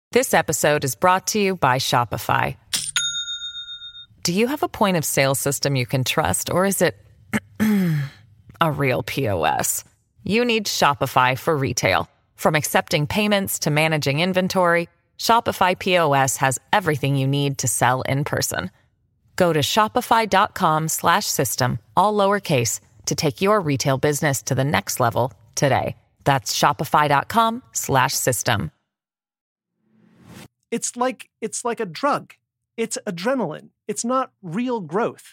This episode is brought to you by Shopify. Do you have a point of sale system you can trust, or is it a real POS? You need Shopify for retail. From accepting payments to managing inventory, Shopify POS has everything you need to sell in person. Go to shopify.com/system, all lowercase, to take your retail business to the next level today. That's shopify.com/system. It's like a drug. It's adrenaline. It's not real growth.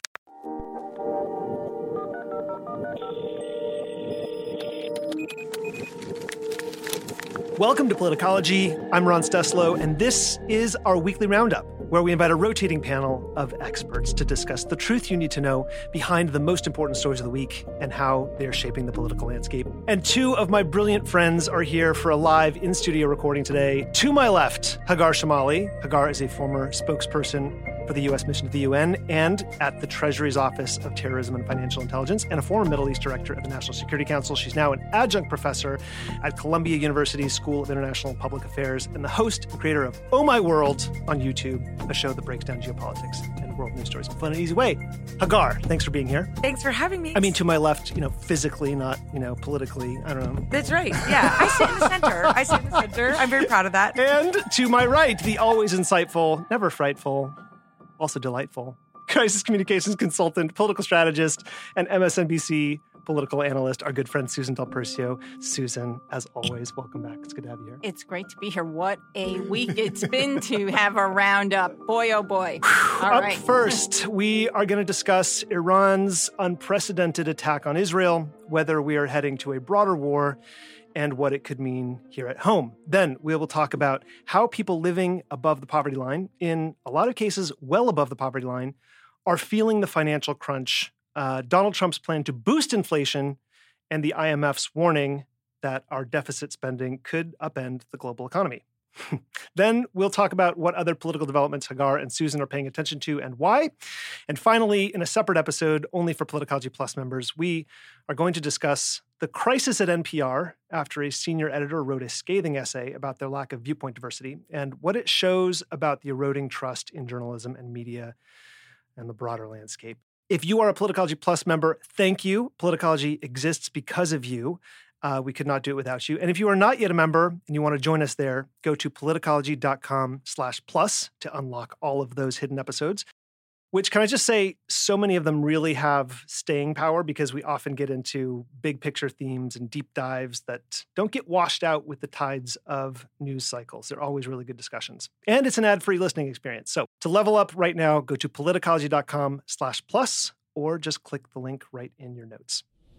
Welcome to Politicology. I'm Ron Steslow, and this is our weekly roundup, where we invite a rotating panel of experts to discuss the truth you need to know behind the most important stories of the week and how they're shaping the political landscape. And two of my brilliant friends are here for a live in-studio recording today. To my left, Hagar Shamali. Hagar is a former spokesperson for the U.S. mission to the UN and at the Treasury's Office of Terrorism and Financial Intelligence, and a former Middle East director at the National Security Council. She's now an adjunct professor at Columbia University School of International Public Affairs and the host and creator of Oh My World on YouTube, a show that breaks down geopolitics and world news stories in a fun and easy way. Hagar, thanks for being here. Thanks for having me. I mean, to my left, physically, not, politically. I don't know. That's right. Yeah, I sit in the center. I'm very proud of that. And to my right, the always insightful, never frightful, also delightful, crisis communications consultant, political strategist, and MSNBC political analyst, our good friend Susan Del Percio. Susan, as always, welcome back. It's good to have you here. It's great to be here. What a week it's been to have a roundup. Boy, oh boy. All Up right. first, we are going to discuss Iran's unprecedented attack on Israel, whether we are heading to a broader war, and what it could mean here at home. Then we will talk about how people living above the poverty line, in a lot of cases well above the poverty line, are feeling the financial crunch, Donald Trump's plan to boost inflation, and the IMF's warning that our deficit spending could upend the global economy. Then we'll talk about what other political developments Hagar and Susan are paying attention to and why. And finally, in a separate episode, only for Politicology Plus members, we are going to discuss the crisis at NPR after a senior editor wrote a scathing essay about their lack of viewpoint diversity and what it shows about the eroding trust in journalism and media and the broader landscape. If you are a Politicology Plus member, thank you. Politicology exists because of you. We could not do it without you. And if you are not yet a member and you want to join us there, go to politicology.com/plus to unlock all of those hidden episodes, which, can I just say, so many of them really have staying power because we often get into big picture themes and deep dives that don't get washed out with the tides of news cycles. They're always really good discussions. And it's an ad-free listening experience. So to level up right now, go to politicology.com/plus or just click the link right in your notes.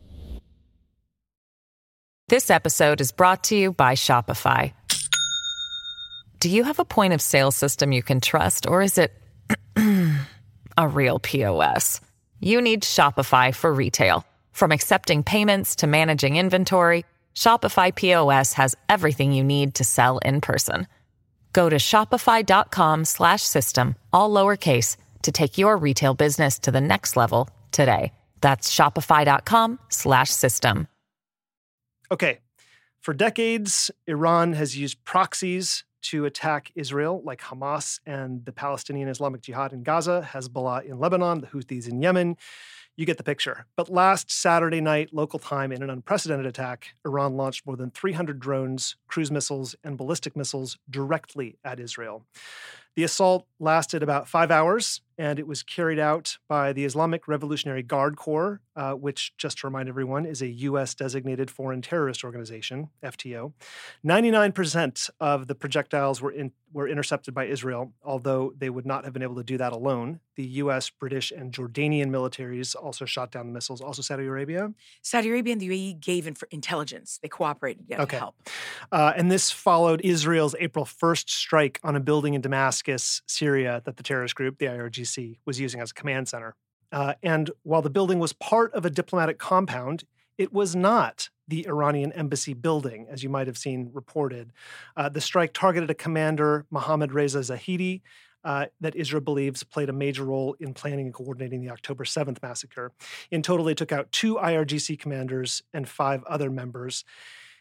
This episode is brought to you by Shopify. Do you have a point of sale system you can trust, or is it a real POS? You need Shopify for retail. From accepting payments to managing inventory, Shopify POS has everything you need to sell in person. Go to shopify.com/system, all lowercase, to take your retail business to the next level today. That's shopify.com/system. Okay, for decades, Iran has used proxies to attack Israel, like Hamas and the Palestinian Islamic Jihad in Gaza, Hezbollah in Lebanon, the Houthis in Yemen. You get the picture. But last Saturday night, local time, in an unprecedented attack, Iran launched more than 300 drones, cruise missiles, and ballistic missiles directly at Israel. The assault lasted about 5 hours, and it was carried out by the Islamic Revolutionary Guard Corps, which, just to remind everyone, is a U.S.-designated foreign terrorist organization, FTO. 99% of the projectiles were intercepted by Israel, although they would not have been able to do that alone. The U.S., British, and Jordanian militaries also shot down the missiles. Also Saudi Arabia? Saudi Arabia and the UAE gave intelligence. They cooperated to help. And this followed Israel's April 1st strike on a building in Damascus, Syria, that the terrorist group, the IRGC, was using as a command center. And while the building was part of a diplomatic compound, it was not the Iranian embassy building, as you might have seen reported. The strike targeted a commander, Mohammad Reza Zahidi, that Israel believes played a major role in planning and coordinating the October 7th massacre. In total, they took out 2 IRGC commanders and 5 other members.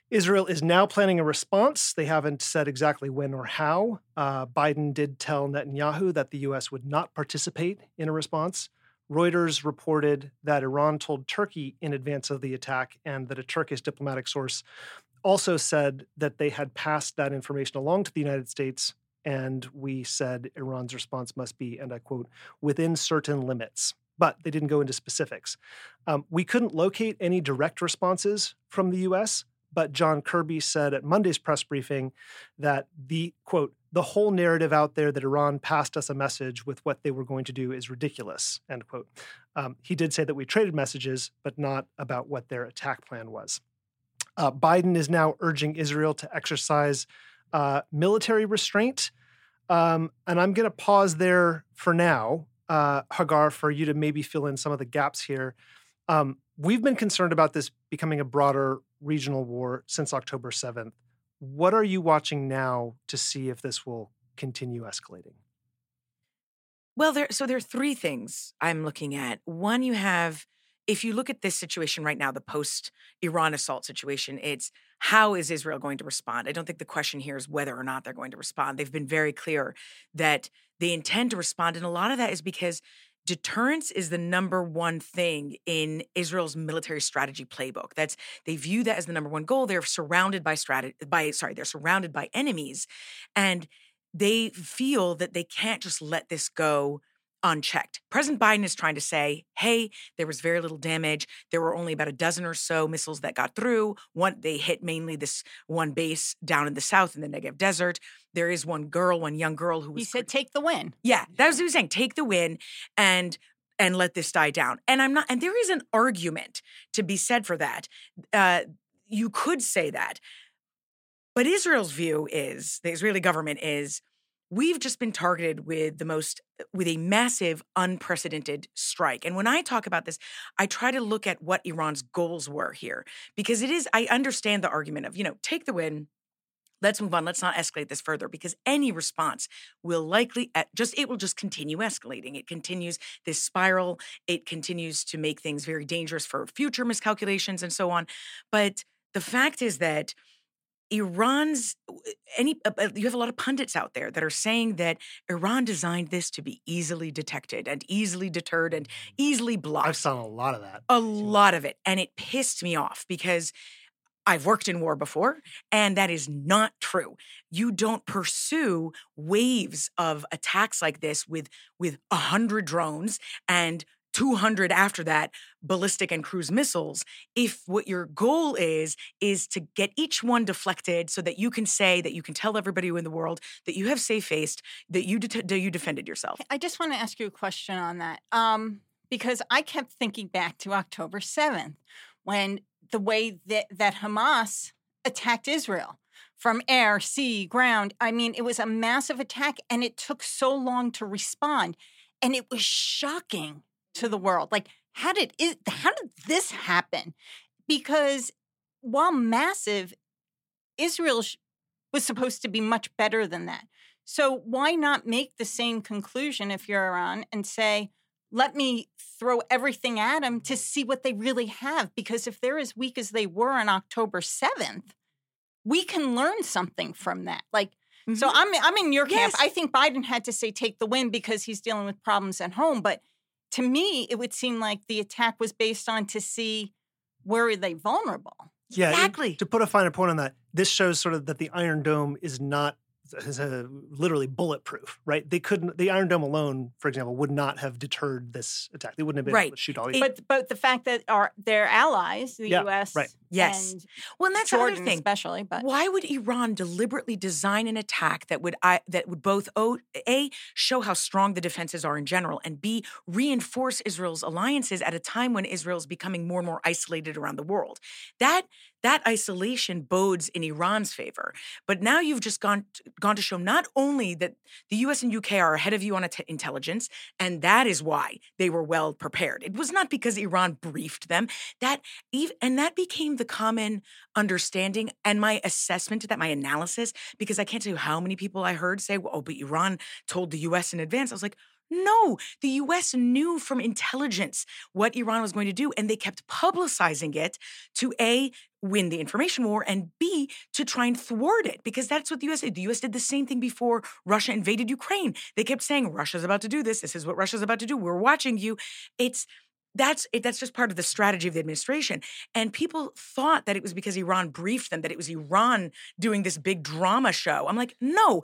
Israel is now planning a response. They haven't said exactly when or how. Biden did tell Netanyahu that the U.S. would not participate in a response. Reuters reported that Iran told Turkey in advance of the attack, and that a Turkish diplomatic source also said that they had passed that information along to the United States, and we said Iran's response must be, and I quote, within certain limits. But they didn't go into specifics. We couldn't locate any direct responses from the U.S., but John Kirby said at Monday's press briefing that the, quote, the whole narrative out there that Iran passed us a message with what they were going to do is ridiculous, end quote. He did say that we traded messages, but not about what their attack plan was. Biden is now urging Israel to exercise military restraint. And I'm going to pause there for now, Hagar, for you to maybe fill in some of the gaps here. We've been concerned about this becoming a broader regional war since October 7th. What are you watching now to see if this will continue escalating? Well, there are three things I'm looking at. One, if you look at this situation right now, the post-Iran assault situation, it's how is Israel going to respond? I don't think the question here is whether or not they're going to respond. They've been very clear that they intend to respond, and a lot of that is because deterrence is the number one thing in Israel's military strategy playbook. They view that as the number one goal. They're surrounded they're surrounded by enemies, and they feel that they can't just let this go unchecked. President Biden is trying to say, hey, there was very little damage. There were only about a dozen or so missiles that got through. They hit mainly this one base down in the south in the Negev desert. There is one young girl who was... He said, take the win. Yeah, that was what he was saying. Take the win and let this die down. And there is an argument to be said for that. You could say that. But Israel's view is, the Israeli government is, we've just been targeted with a massive, unprecedented strike. And when I talk about this, I try to look at what Iran's goals were here. Because I understand the argument of, take the win, let's move on, let's not escalate this further. Because any response will likely, it will just continue escalating. It continues this spiral. It continues to make things very dangerous for future miscalculations and so on. But the fact is that you have a lot of pundits out there that are saying that Iran designed this to be easily detected and easily deterred and easily blocked. I've saw a lot of that. A lot of it. And it pissed me off because I've worked in war before, and that is not true. You don't pursue waves of attacks like this with 100 drones and 200 after that, ballistic and cruise missiles, if what your goal is to get each one deflected so that you can say, that you can tell everybody in the world that you have safe-faced, that you defended yourself. I just want to ask you a question on that, because I kept thinking back to October 7th, when the way that Hamas attacked Israel from air, sea, ground. I mean, it was a massive attack, and it took so long to respond, and it was shocking to the world. Like, how did this happen? Because while massive, Israel was supposed to be much better than that. So why not make the same conclusion if you're Iran and say, let me throw everything at them to see what they really have? Because if they're as weak as they were on October 7th, we can learn something from that. Like, mm-hmm. So I'm in your camp. Yes. I think Biden had to say take the win because he's dealing with problems at home. But to me, it would seem like the attack was based on to see where are they vulnerable. Yeah, exactly. To put a finer point on that, this shows sort of that the Iron Dome is literally bulletproof, right? The Iron Dome alone, for example, would not have deterred this attack. They wouldn't have been able to shoot all these. But the fact that their allies, the U.S., right. Yes. And that's Jordan another thing. Especially, but why would Iran deliberately design an attack that would both A, show how strong the defenses are in general, and B, reinforce Israel's alliances at a time when Israel's becoming more and more isolated around the world? That isolation bodes in Iran's favor. But now you've just gone to show not only that the U.S. and UK are ahead of you on intelligence, and that is why they were well prepared. It was not because Iran briefed them. That became the common understanding, and my assessment to that, my analysis, because I can't tell you how many people I heard say, oh, but Iran told the U.S. in advance. I was like, no, the U.S. knew from intelligence what Iran was going to do, and they kept publicizing it to win the information war, and B, to try and thwart it, because that's what the U.S. did. The U.S. did the same thing before Russia invaded Ukraine. They kept saying, Russia's about to do this. This is what Russia's about to do. We're watching you. That's just part of the strategy of the administration. And people thought that it was because Iran briefed them, that it was Iran doing this big drama show. I'm like, no,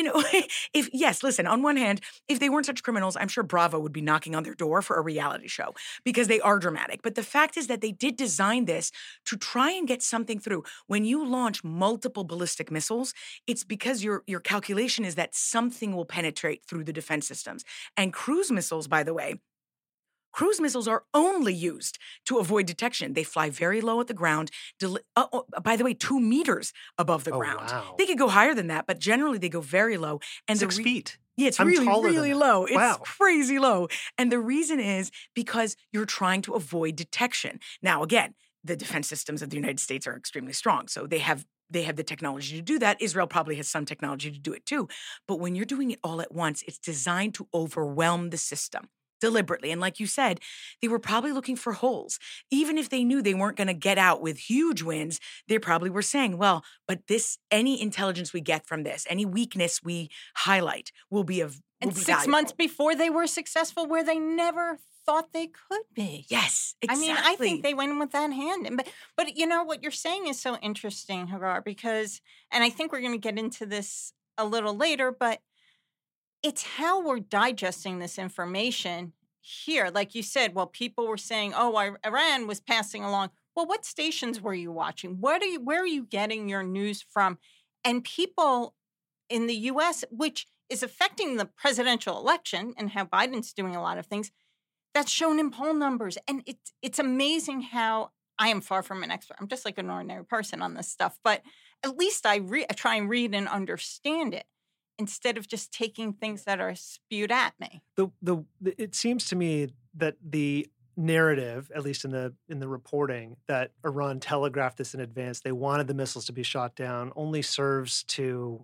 listen, on one hand, if they weren't such criminals, I'm sure Bravo would be knocking on their door for a reality show because they are dramatic. But the fact is that they did design this to try and get something through. When you launch multiple ballistic missiles, it's because your calculation is that something will penetrate through the defense systems. And cruise missiles, by the way, cruise missiles are only used to avoid detection. They fly very low at the ground, by the way, 2 meters above the ground. Wow. They could go higher than that, but generally they go very low. And 6 feet. Yeah, it's I'm really, taller than really that. low. It's Wow. crazy low. And the reason is because you're trying to avoid detection. Now, again, the defense systems of the United States are extremely strong. So they have the technology to do that. Israel probably has some technology to do it too. But when you're doing it all at once, it's designed to overwhelm the system deliberately. And like you said, they were probably looking for holes. Even if they knew they weren't going to get out with huge wins, they probably were saying, well, but any intelligence we get from this, any weakness we highlight will be of And 6 months before they were successful where they never thought they could be. Yes, exactly. I mean, I think they went in with that hand. But you know, what you're saying is so interesting, Hagar, because, and I think we're going to get into this a little later, but it's how we're digesting this information here. Like you said, well, people were saying, oh, Iran was passing along. Well, what stations were you watching? Where are you getting your news from? And people in the U.S., which is affecting the presidential election and how Biden's doing a lot of things, that's shown in poll numbers. And it's amazing how I am far from an expert. I'm just like an ordinary person on this stuff. But at least I try and read and understand it, instead of just taking things that are spewed at me. It seems to me that the narrative, at least in the reporting, that Iran telegraphed this in advance, they wanted the missiles to be shot down, only serves to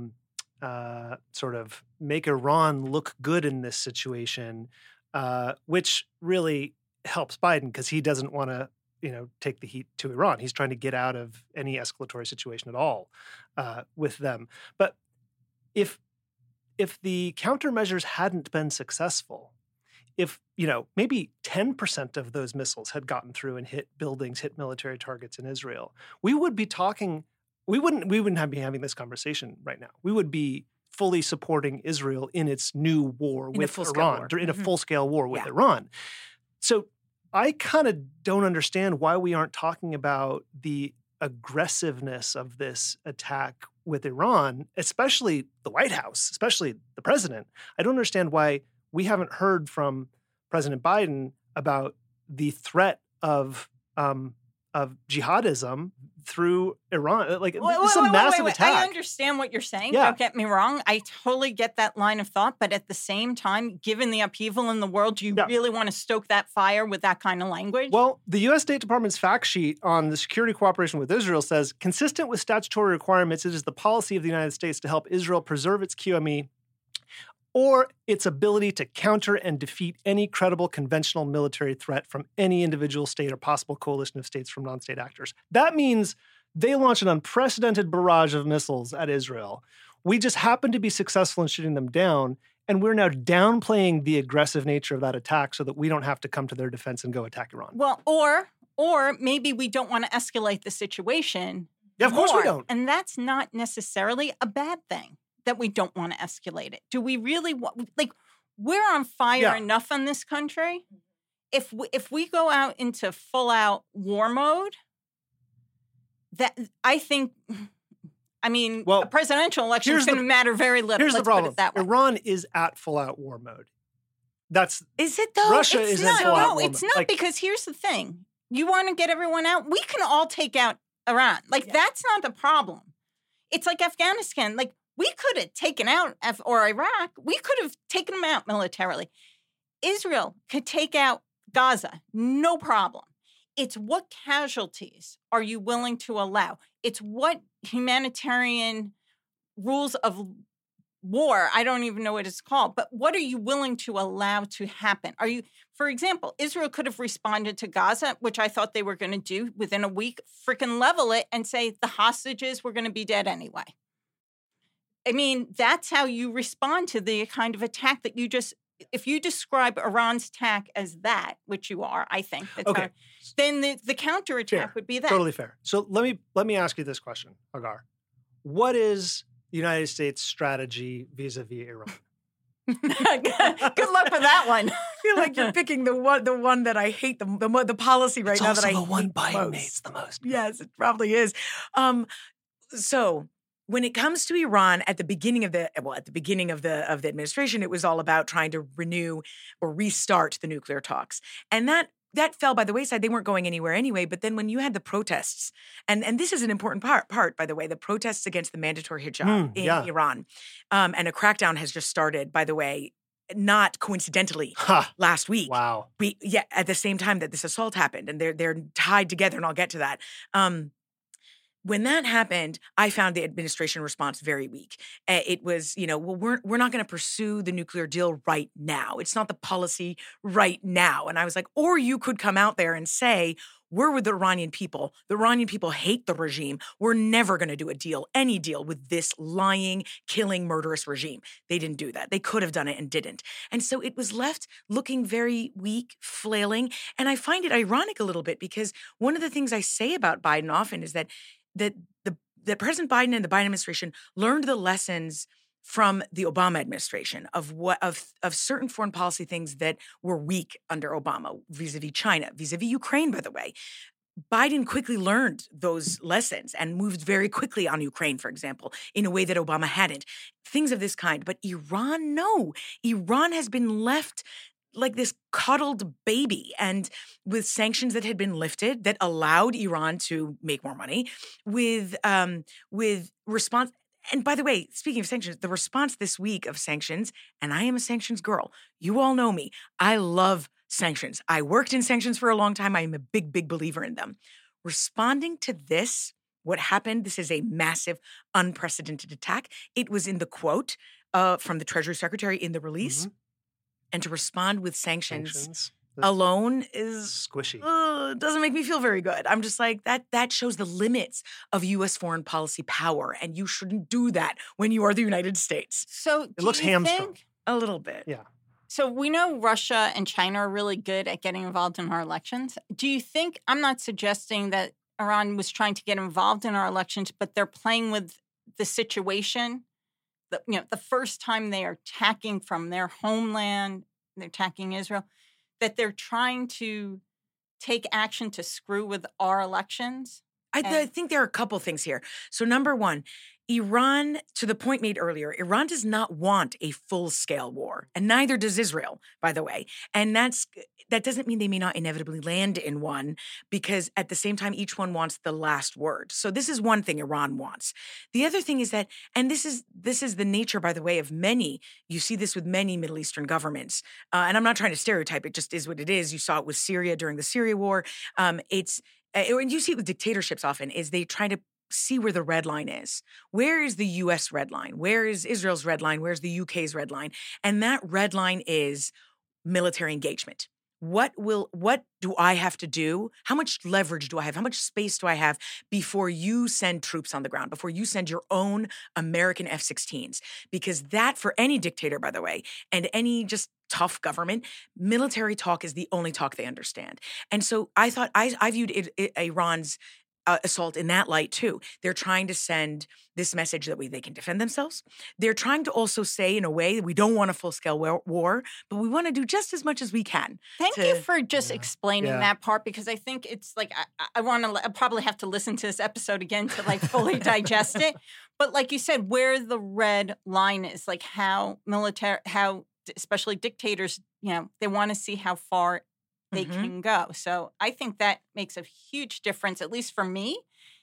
sort of make Iran look good in this situation, which really helps Biden because he doesn't want to take the heat to Iran. He's trying to get out of any escalatory situation at all with them. But if the countermeasures hadn't been successful, if maybe 10% of those missiles had gotten through and hit buildings, hit military targets in Israel, we would be talking. We wouldn't be having this conversation right now. We would be fully supporting Israel in its new war with Iran, in a full-scale war with Iran. So I kind of don't understand why we aren't talking about the aggressiveness of this attack with Iran, especially the White House, especially the president. I don't understand why we haven't heard from President Biden about the threat of jihadism through Iran. Like, this is a massive attack. I understand what you're saying. Yeah. Don't get me wrong. I totally get that line of thought. But at the same time, given the upheaval in the world, do you really want to stoke that fire with that kind of language? Well, the U.S. State Department's fact sheet on the security cooperation with Israel says, consistent with statutory requirements, it is the policy of the United States to help Israel preserve its QME or its ability to counter and defeat any credible conventional military threat from any individual state or possible coalition of states from non-state actors. That means they launch an unprecedented barrage of missiles at Israel. We just happen to be successful in shooting them down, and we're now downplaying the aggressive nature of that attack so that we don't have to come to their defense and go attack Iran. Well, or maybe we don't want to escalate the situation. Yeah, of course we don't. And that's not necessarily a bad thing, that we don't want to escalate it. Do we really want, we're on fire enough in this country. If we go out into full out war mode, that I think, a presidential election is going to matter very little. Here's Let's the problem. put it that way. Iran is at full out war mode. Is it though? Russia is in full out war mode. No, it's not, because here's the thing. You want to get everyone out? We can all take out Iran. That's not the problem. It's like Afghanistan. We could have taken out, or Iraq, we could have taken them out militarily. Israel could take out Gaza, no problem. It's what casualties are you willing to allow? It's what humanitarian rules of war. I don't even know what it's called. But what are you willing to allow to happen? Are you, for example, Israel could have responded to Gaza, which I thought they were going to do within a week, freaking level it and say the hostages were going to be dead anyway. I mean, that's how you respond to the kind of attack that you just, if you describe Iran's attack as that, which you are, I think, Okay. then the counterattack would be that. Totally fair. So let me ask you this question, Hagar. What is the United States' strategy vis-a-vis Iran? Good luck with that one. I feel like you're picking the one that I hate, the policy right now that I hate the one the Biden most. hates the most. Yes, it probably is. So when it comes to Iran, at the beginning of the administration, it was all about trying to renew or restart the nuclear talks, and that fell by the wayside. They weren't going anywhere anyway. But then when you had the protests, and this is an important part, by the way, the protests against the mandatory hijab in Iran, and a crackdown has just started, by the way, not coincidentally, last week. Wow. At the same time that this assault happened, and they're tied together, and I'll get to that. When that happened, I found the administration response very weak. It was, we're not going to pursue the nuclear deal right now. It's not the policy right now. And I was like, or you could come out there and say, we're with the Iranian people. The Iranian people hate the regime. We're never going to do any deal with this lying, killing, murderous regime. They didn't do that. They could have done it and didn't. And so it was left looking very weak, flailing. And I find it ironic a little bit because one of the things I say about Biden often is that the President Biden and the Biden administration learned the lessons from the Obama administration of certain foreign policy things that were weak under Obama, vis-a-vis China, vis-a-vis Ukraine, by the way. Biden quickly learned those lessons and moved very quickly on Ukraine, for example, in a way that Obama hadn't. Things of this kind. But Iran, no. Iran has been left like this coddled baby, and with sanctions that had been lifted that allowed Iran to make more money, with response. And by the way, speaking of sanctions, the response this week of sanctions, and I am a sanctions girl. You all know me. I love sanctions. I worked in sanctions for a long time. I am a big, big believer in them. Responding to this, what happened, this is a massive, unprecedented attack. It was in the quote from the Treasury Secretary in the release. Mm-hmm. And to respond with sanctions alone is squishy. Doesn't make me feel very good. I'm just like, that shows the limits of U.S. foreign policy power. And you shouldn't do that when you are the United States. So it looks hamstrung. A little bit. Yeah. So we know Russia and China are really good at getting involved in our elections. Do you think, I'm not suggesting that Iran was trying to get involved in our elections, but they're playing with the situation. The first time they are attacking from their homeland, they're attacking Israel, that they're trying to take action to screw with our elections? I think there are a couple things here. So number one, Iran, to the point made earlier, Iran does not want a full-scale war, and neither does Israel, by the way. And that doesn't mean they may not inevitably land in one, because at the same time, each one wants the last word. So this is one thing Iran wants. The other thing is that, and this is the nature, by the way, of many, you see this with many Middle Eastern governments, and I'm not trying to stereotype, it just is what it is. You saw it with Syria during the Syria war. And you see it with dictatorships often, is they try to see where the red line is. Where is the U.S. red line? Where is Israel's red line? Where's the U.K.'s red line? And that red line is military engagement. What do I have to do? How much leverage do I have? How much space do I have before you send troops on the ground, before you send your own American F-16s? Because that, for any dictator, by the way, and any just tough government, military talk is the only talk they understand. And so I thought, I viewed Iran's assault in that light too. They're trying to send this message that they can defend themselves. They're trying to also say, in a way, that we don't want a full-scale war, but we want to do just as much as we can. Thank you for just explaining that part, because I think it's like I probably have to listen to this episode again to like fully digest it. But like you said, where the red line is, like how especially dictators, they want to see how far they can go. So I think that makes a huge difference, at least for me,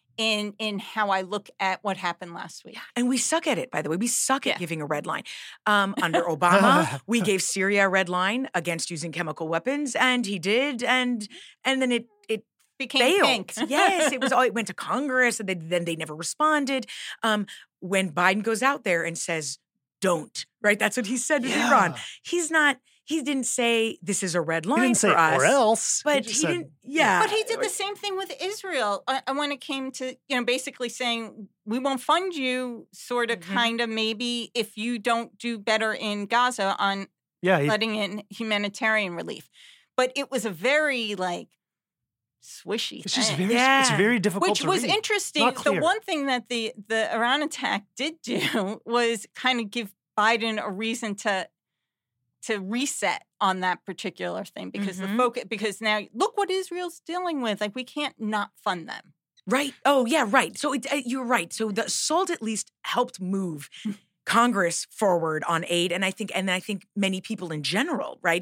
in how I look at what happened last week. And we suck at it, by the way. We suck at giving a red line. Under Obama, we gave Syria a red line against using chemical weapons, and he did, and then it became failed. pink. Yes, it went to Congress, and then they never responded. When Biden goes out there and says, don't, right? That's what he said to Yeah. Iran. He didn't say this is a red He line didn't say for us. or else. But just he said, didn't, yeah. But he did the same thing with Israel when it came to, basically saying, we won't fund you, sort of, kind of, maybe, if you don't do better in Gaza on letting in humanitarian relief. But it was a very, swishy It's just thing. it's very difficult Which to was read. interesting. Not The clear. one thing that the Iran attack did do was kind of give Biden a reason to reset on that particular thing, because the focus, because now look what Israel's dealing with. We can't not fund them. Right. Oh, yeah, right. So you're right. So the assault at least helped move Congress forward on aid, and I think many people in general, right?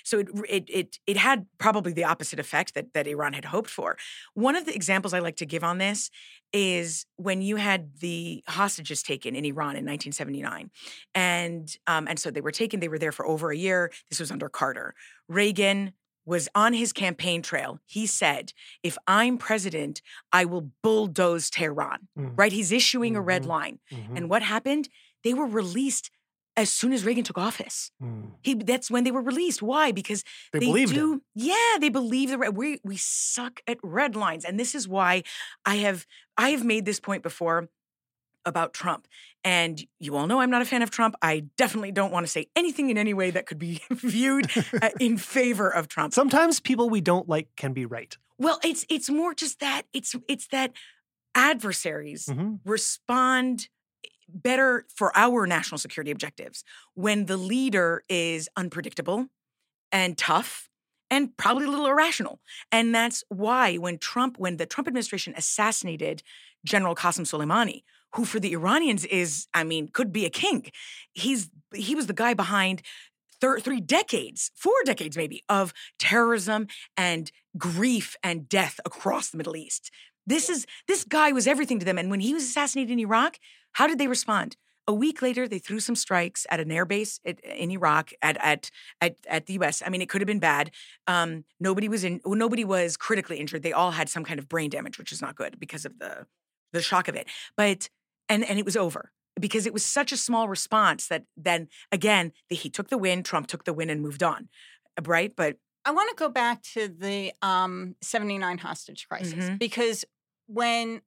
It had probably the opposite effect that Iran had hoped for. One of the examples I like to give on this is when you had the hostages taken in Iran in 1979, and so they were taken. They were there for over a year. This was under Carter. Reagan was on his campaign trail. He said, if I'm president, I will bulldoze Tehran, right? He's issuing a red line. And what happened? They were released as soon as Reagan took office. That's when they were released. Why? Because they believed him. Yeah, they believe we suck at red lines. And this is why I have made this point before about Trump. And you all know I'm not a fan of Trump. I definitely don't want to say anything in any way that could be viewed in favor of Trump. Sometimes people we don't like can be right. Well, it's more just that it's that adversaries respond better for our national security objectives when the leader is unpredictable and tough and probably a little irrational. And that's why when the Trump administration assassinated General Qasem Soleimani, who for the Iranians could be a king. He was the guy behind 4 decades maybe, of terrorism and grief and death across the Middle East. This guy was everything to them. And when he was assassinated in Iraq, how did they respond? A week later, they threw some strikes at an airbase in Iraq at the U.S. It could have been bad. Nobody was critically injured. They all had some kind of brain damage, which is not good because of the shock of it. But and it was over because it was such a small response that then again he took the win, Trump took the win and moved on, right? But I want to go back to the 79 hostage crisis because when,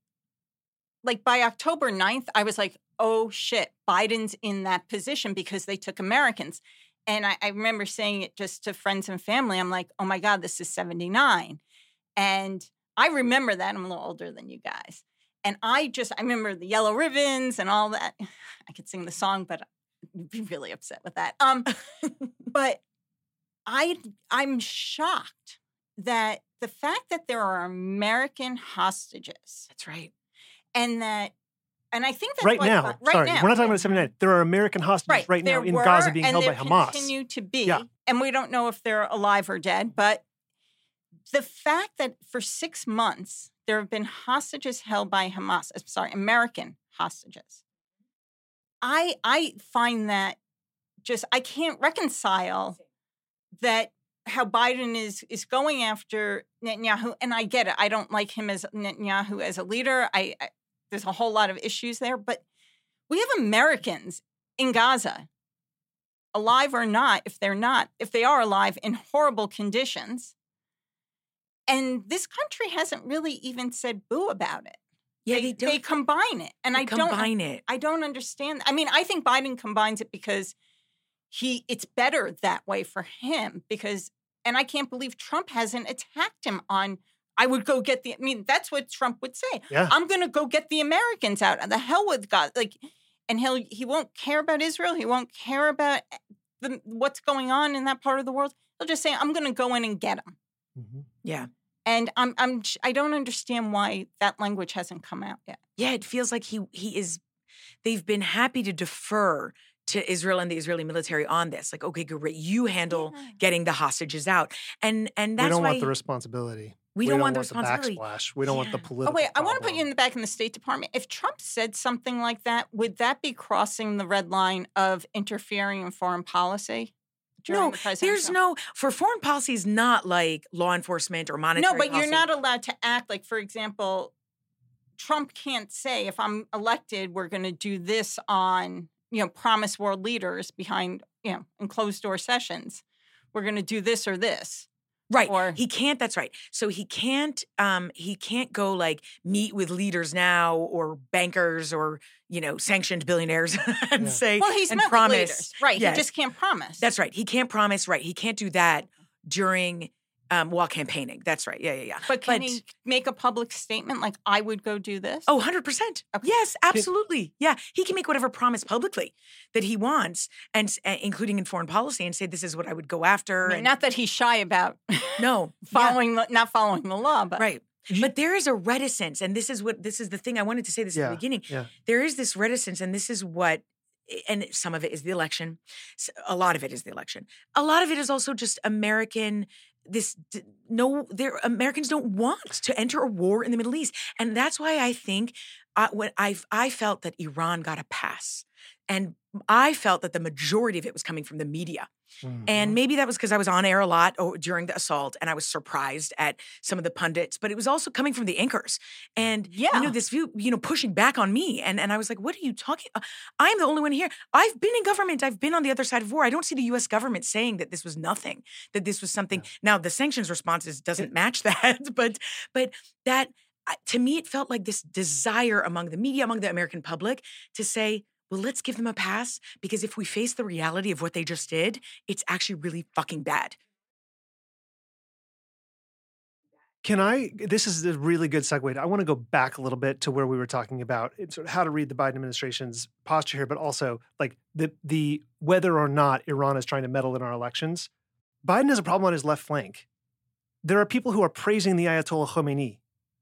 by October 9th, I was like, oh shit, Biden's in that position because they took Americans. And I remember saying it just to friends and family. I'm like, oh my God, this is 79. And I remember that. I'm a little older than you guys. And I remember the yellow ribbons and all that. I could sing the song, but I'd be really upset with that. But I'm shocked that the fact that there are American hostages. That's right. And I think that's right now. We're not talking about 79. There are American hostages right now in Gaza being held by Hamas. Continue to be. Yeah. And we don't know if they're alive or dead. But the fact that for 6 months there have been hostages held by Hamas. American hostages. I find that I can't reconcile that how Biden is going after Netanyahu, and I get it. I don't like him as Netanyahu as a leader. There's a whole lot of issues there, but we have Americans in Gaza, alive or not, if they are alive, in horrible conditions. And this country hasn't really even said boo about it. Yeah, they combine it. And I don't understand. I think Biden combines it because it's better that way for him and I can't believe Trump hasn't attacked him on, I would go get that's what Trump would say. Yeah. I'm going to go get the Americans out. And the hell with God. And he won't care about Israel. He won't care about what's going on in that part of the world. He'll just say, I'm going to go in and get them. Mm-hmm. Yeah. And I don't understand why that language hasn't come out yet. Yeah, it feels like he is. They've been happy to defer to Israel and the Israeli military on this. Like, okay, great, you handle getting the hostages out, and that's why we don't want the responsibility. We don't want the responsibility. The backsplash. We don't want the political. Oh wait, I want to problem. put you in the back in the State Department. If Trump said something like that, would that be crossing the red line of interfering in foreign policy? No, there's no, for foreign policy is not like law enforcement or monetary No, but policy. you're not allowed to act like, for example, Trump can't say, if I'm elected, we're going to do this on promise world leaders behind, in closed door sessions, we're going to do this or this. Right. Or he can't. That's right. So he can't go like meet with leaders now or bankers or, sanctioned billionaires and say, well, he's and met promise. with leaders. Right. Yes. He just can't promise. That's right. He can't promise. Right. He can't do that during while campaigning. That's right. Yeah. But can he make a public statement like, I would go do this? Oh, 100%. Okay. Yes, absolutely. Yeah. He can make whatever promise publicly that he wants, and including in foreign policy, and say, this is what I would go after. I mean, and, not that he's shy about no, not following the law, but right. But there is a reticence, and this is the thing I wanted to say this at the beginning. Yeah. There is this reticence, and this is what, and some of it is the election. A lot of it is the election. A lot of it is also just American. Americans don't want to enter a war in the Middle East, and that's why I think when I felt that Iran got a pass, and I felt that the majority of it was coming from the media. Mm-hmm. And maybe that was because I was on air a lot during the assault, and I was surprised at some of the pundits, but it was also coming from the anchors. And, this view, pushing back on me. And I was like, what are you talking about? I'm the only one here. I've been in government. I've been on the other side of war. I don't see the U.S. government saying that this was nothing, that this was something. Yeah. Now, the sanctions responses doesn't match that, but that, to me, it felt like this desire among the media, among the American public to say, well, let's give them a pass, because if we face the reality of what they just did, it's actually really fucking bad. This is a really good segue. I want to go back a little bit to where we were talking about sort of how to read the Biden administration's posture here, but also like the whether or not Iran is trying to meddle in our elections. Biden has a problem on his left flank. There are people who are praising the Ayatollah Khomeini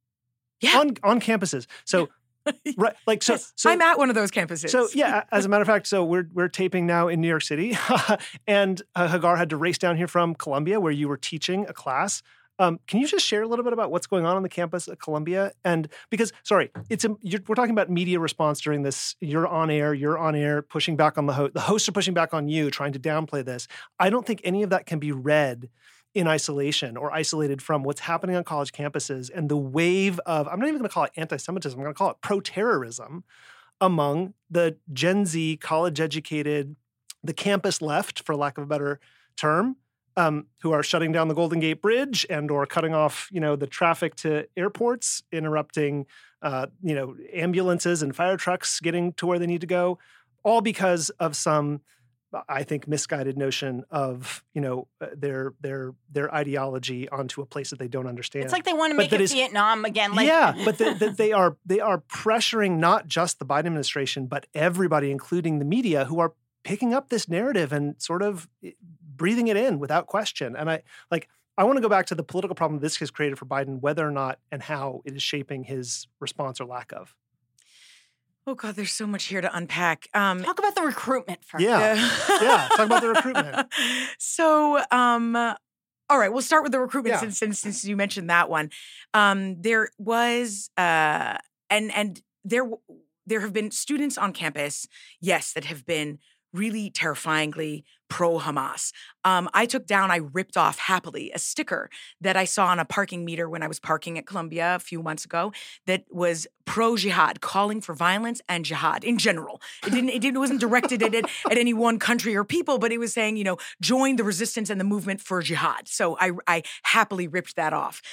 on campuses. So right, like so, yes, so I'm at one of those campuses. So yeah, as a matter of fact, so we're taping now in New York City, and Hagar had to race down here from Columbia, where you were teaching a class. Can you just share a little bit about what's going on the campus at Columbia? And because, sorry, we're talking about media response during this. You're on air, pushing back on the host. The hosts are pushing back on you, trying to downplay this. I don't think any of that can be read in isolation or isolated from what's happening on college campuses and the wave of, I'm not even going to call it anti-Semitism, I'm going to call it pro-terrorism among the Gen Z, college-educated, the campus left, for lack of a better term, who are shutting down the Golden Gate Bridge and or cutting off, the traffic to airports, interrupting, ambulances and fire trucks getting to where they need to go, all because of some, I think, misguided notion of, their ideology onto a place that they don't understand. It's like they want to make it Vietnam again. Like but they are pressuring not just the Biden administration, but everybody, including the media, who are picking up this narrative and sort of breathing it in without question. And I want to go back to the political problem this has created for Biden, whether or not and how it is shaping his response or lack of. Oh, God, there's so much here to unpack. Talk about the recruitment first. Yeah, talk about the recruitment. So, all right, we'll start with the recruitment since you mentioned that one. There was, and there have been students on campus, yes, that have been really terrifyingly pro-Hamas. I ripped off happily a sticker that I saw on a parking meter when I was parking at Columbia a few months ago that was pro-jihad, calling for violence and jihad in general. It wasn't directed at any one country or people, but it was saying, join the resistance and the movement for jihad. So I happily ripped that off.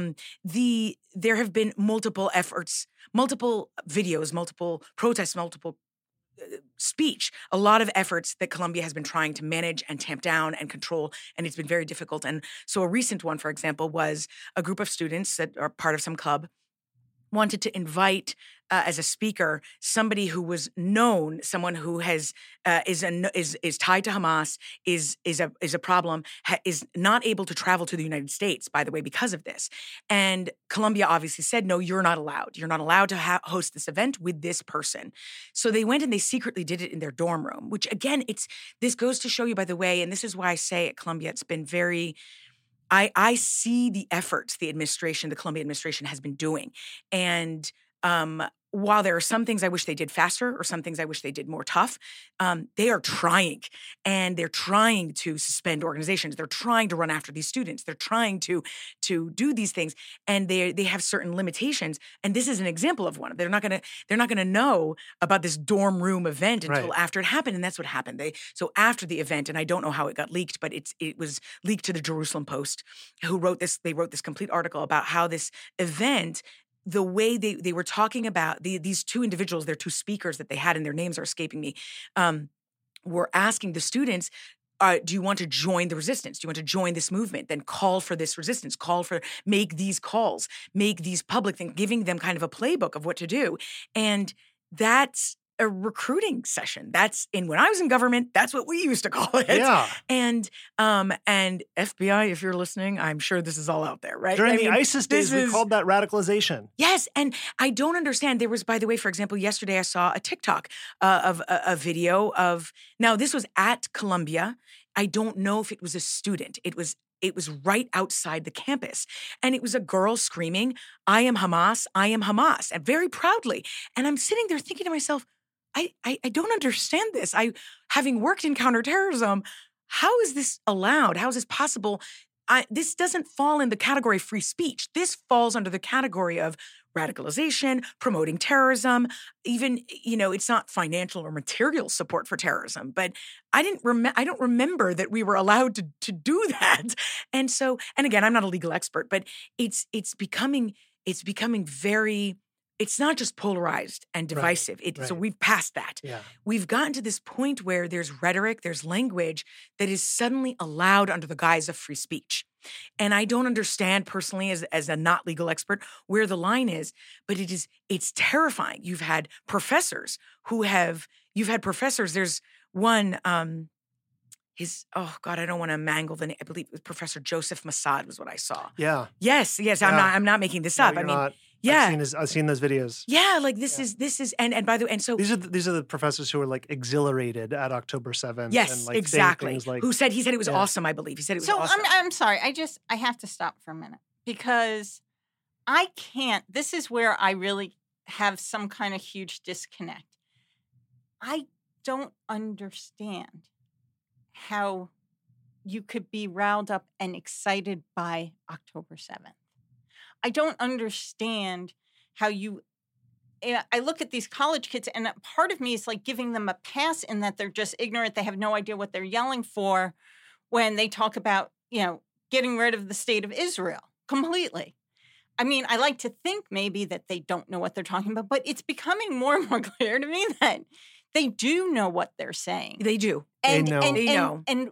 There have been multiple efforts, multiple videos, multiple protests, multiple speech, a lot of efforts that Columbia has been trying to manage and tamp down and control, and it's been very difficult. And so a recent one, for example, was a group of students that are part of some club wanted to invite as a speaker somebody who was known, someone who is tied to Hamas, is a problem, is not able to travel to the United States, by the way, because of this. And Columbia obviously said, no, you're not allowed. You're not allowed to host this event with this person. So they went and they secretly did it in their dorm room, which again, this goes to show you, by the way, and this is why I say at Columbia, it's been very, I see the efforts the Columbia administration has been doing. And while there are some things I wish they did faster or some things I wish they did more tough, they are trying. And they're trying to suspend organizations. They're trying to run after these students. They're trying to do these things. And they have certain limitations. And this is an example of one. They're not gonna know about this dorm room event until after it happened. And that's what happened. So after the event, and I don't know how it got leaked, but it was leaked to the Jerusalem Post, who wrote this. They wrote this complete article about how this event, the way they were talking about these two individuals, their two speakers that they had, and their names are escaping me, were asking the students, do you want to join the resistance? Do you want to join this movement? Then call for this resistance, make these calls, make these public things, giving them kind of a playbook of what to do. And that's a recruiting session. When I was in government, that's what we used to call it. Yeah. And FBI, if you're listening, I'm sure this is all out there, right? During the ISIS days, we called that radicalization. Yes. And I don't understand. There was, by the way, for example, yesterday I saw a TikTok of a video of, now this was at Columbia. I don't know if it was a student. It was right outside the campus. And it was a girl screaming, "I am Hamas, I am Hamas," and very proudly. And I'm sitting there thinking to myself, I don't understand this. Having worked in counterterrorism, how is this allowed? How is this possible? This doesn't fall in the category of free speech. This falls under the category of radicalization, promoting terrorism. Even, it's not financial or material support for terrorism. But I don't remember that we were allowed to do that. And so, and again, I'm not a legal expert, but it's becoming very. It's not just polarized and divisive. So we've passed that. Yeah. We've gotten to this point where there's rhetoric, there's language that is suddenly allowed under the guise of free speech. And I don't understand personally as a not legal expert where the line is, but it's terrifying. You've had professors there's one, I don't want to mangle the name. I believe it was Professor Joseph Massad was what I saw. Yeah. Yes. Yeah. I'm not making this up. Not. Yeah, I've seen those videos. Yeah, like this is, and by the way, and so these are the professors who were like exhilarated at October 7th. Yes, and, exactly. Things like, he said it was awesome. I believe he said it was awesome. So I'm sorry. I have to stop for a minute because I can't. This is where I really have some kind of huge disconnect. I don't understand how you could be riled up and excited by October 7th. I don't understand how I look at these college kids and part of me is like giving them a pass in that they're just ignorant. They have no idea what they're yelling for when they talk about, getting rid of the state of Israel completely. I mean, I like to think maybe that they don't know what they're talking about, but it's becoming more and more clear to me that they do know what they're saying. They do. They know. And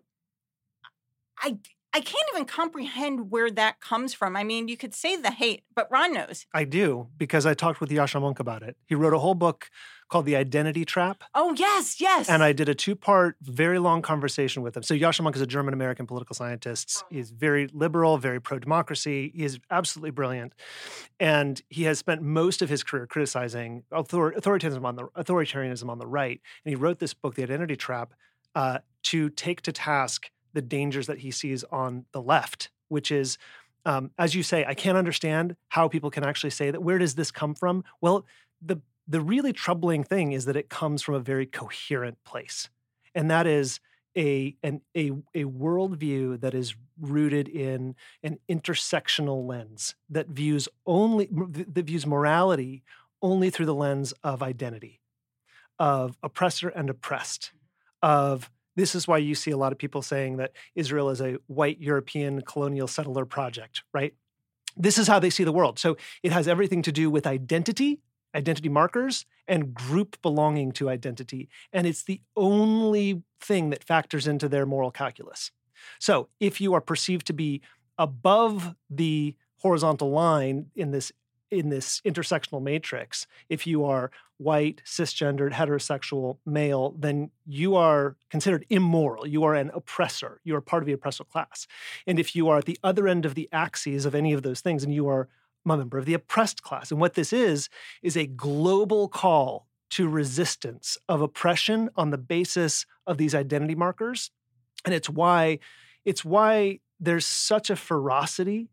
I can't even comprehend where that comes from. I mean, you could say the hate, but Ron knows. I do, because I talked with Yascha Mounk about it. He wrote a whole book called The Identity Trap. Oh, yes. And I did a 2-part, very long conversation with him. So Yascha Mounk is a German-American political scientist. He's very liberal, very pro-democracy. He is absolutely brilliant. And he has spent most of his career criticizing authoritarianism on the right. And he wrote this book, The Identity Trap, to take to task the dangers that he sees on the left, which is, as you say, I can't understand how people can actually say that. Where does this come from? Well, the really troubling thing is that it comes from a very coherent place. And that is a worldview that is rooted in an intersectional lens that views morality only through the lens of identity, of oppressor and oppressed, this is why you see a lot of people saying that Israel is a white European colonial settler project, right? This is how they see the world. So it has everything to do with identity markers, and group belonging to identity. And it's the only thing that factors into their moral calculus. So if you are perceived to be above the horizontal line in this intersectional matrix, if you are white, cisgendered, heterosexual, male, then you are considered immoral. You are an oppressor. You are part of the oppressor class. And if you are at the other end of the axes of any of those things, and you are a member of the oppressed class. And what this is a global call to resistance of oppression on the basis of these identity markers. And it's why there's such a ferocity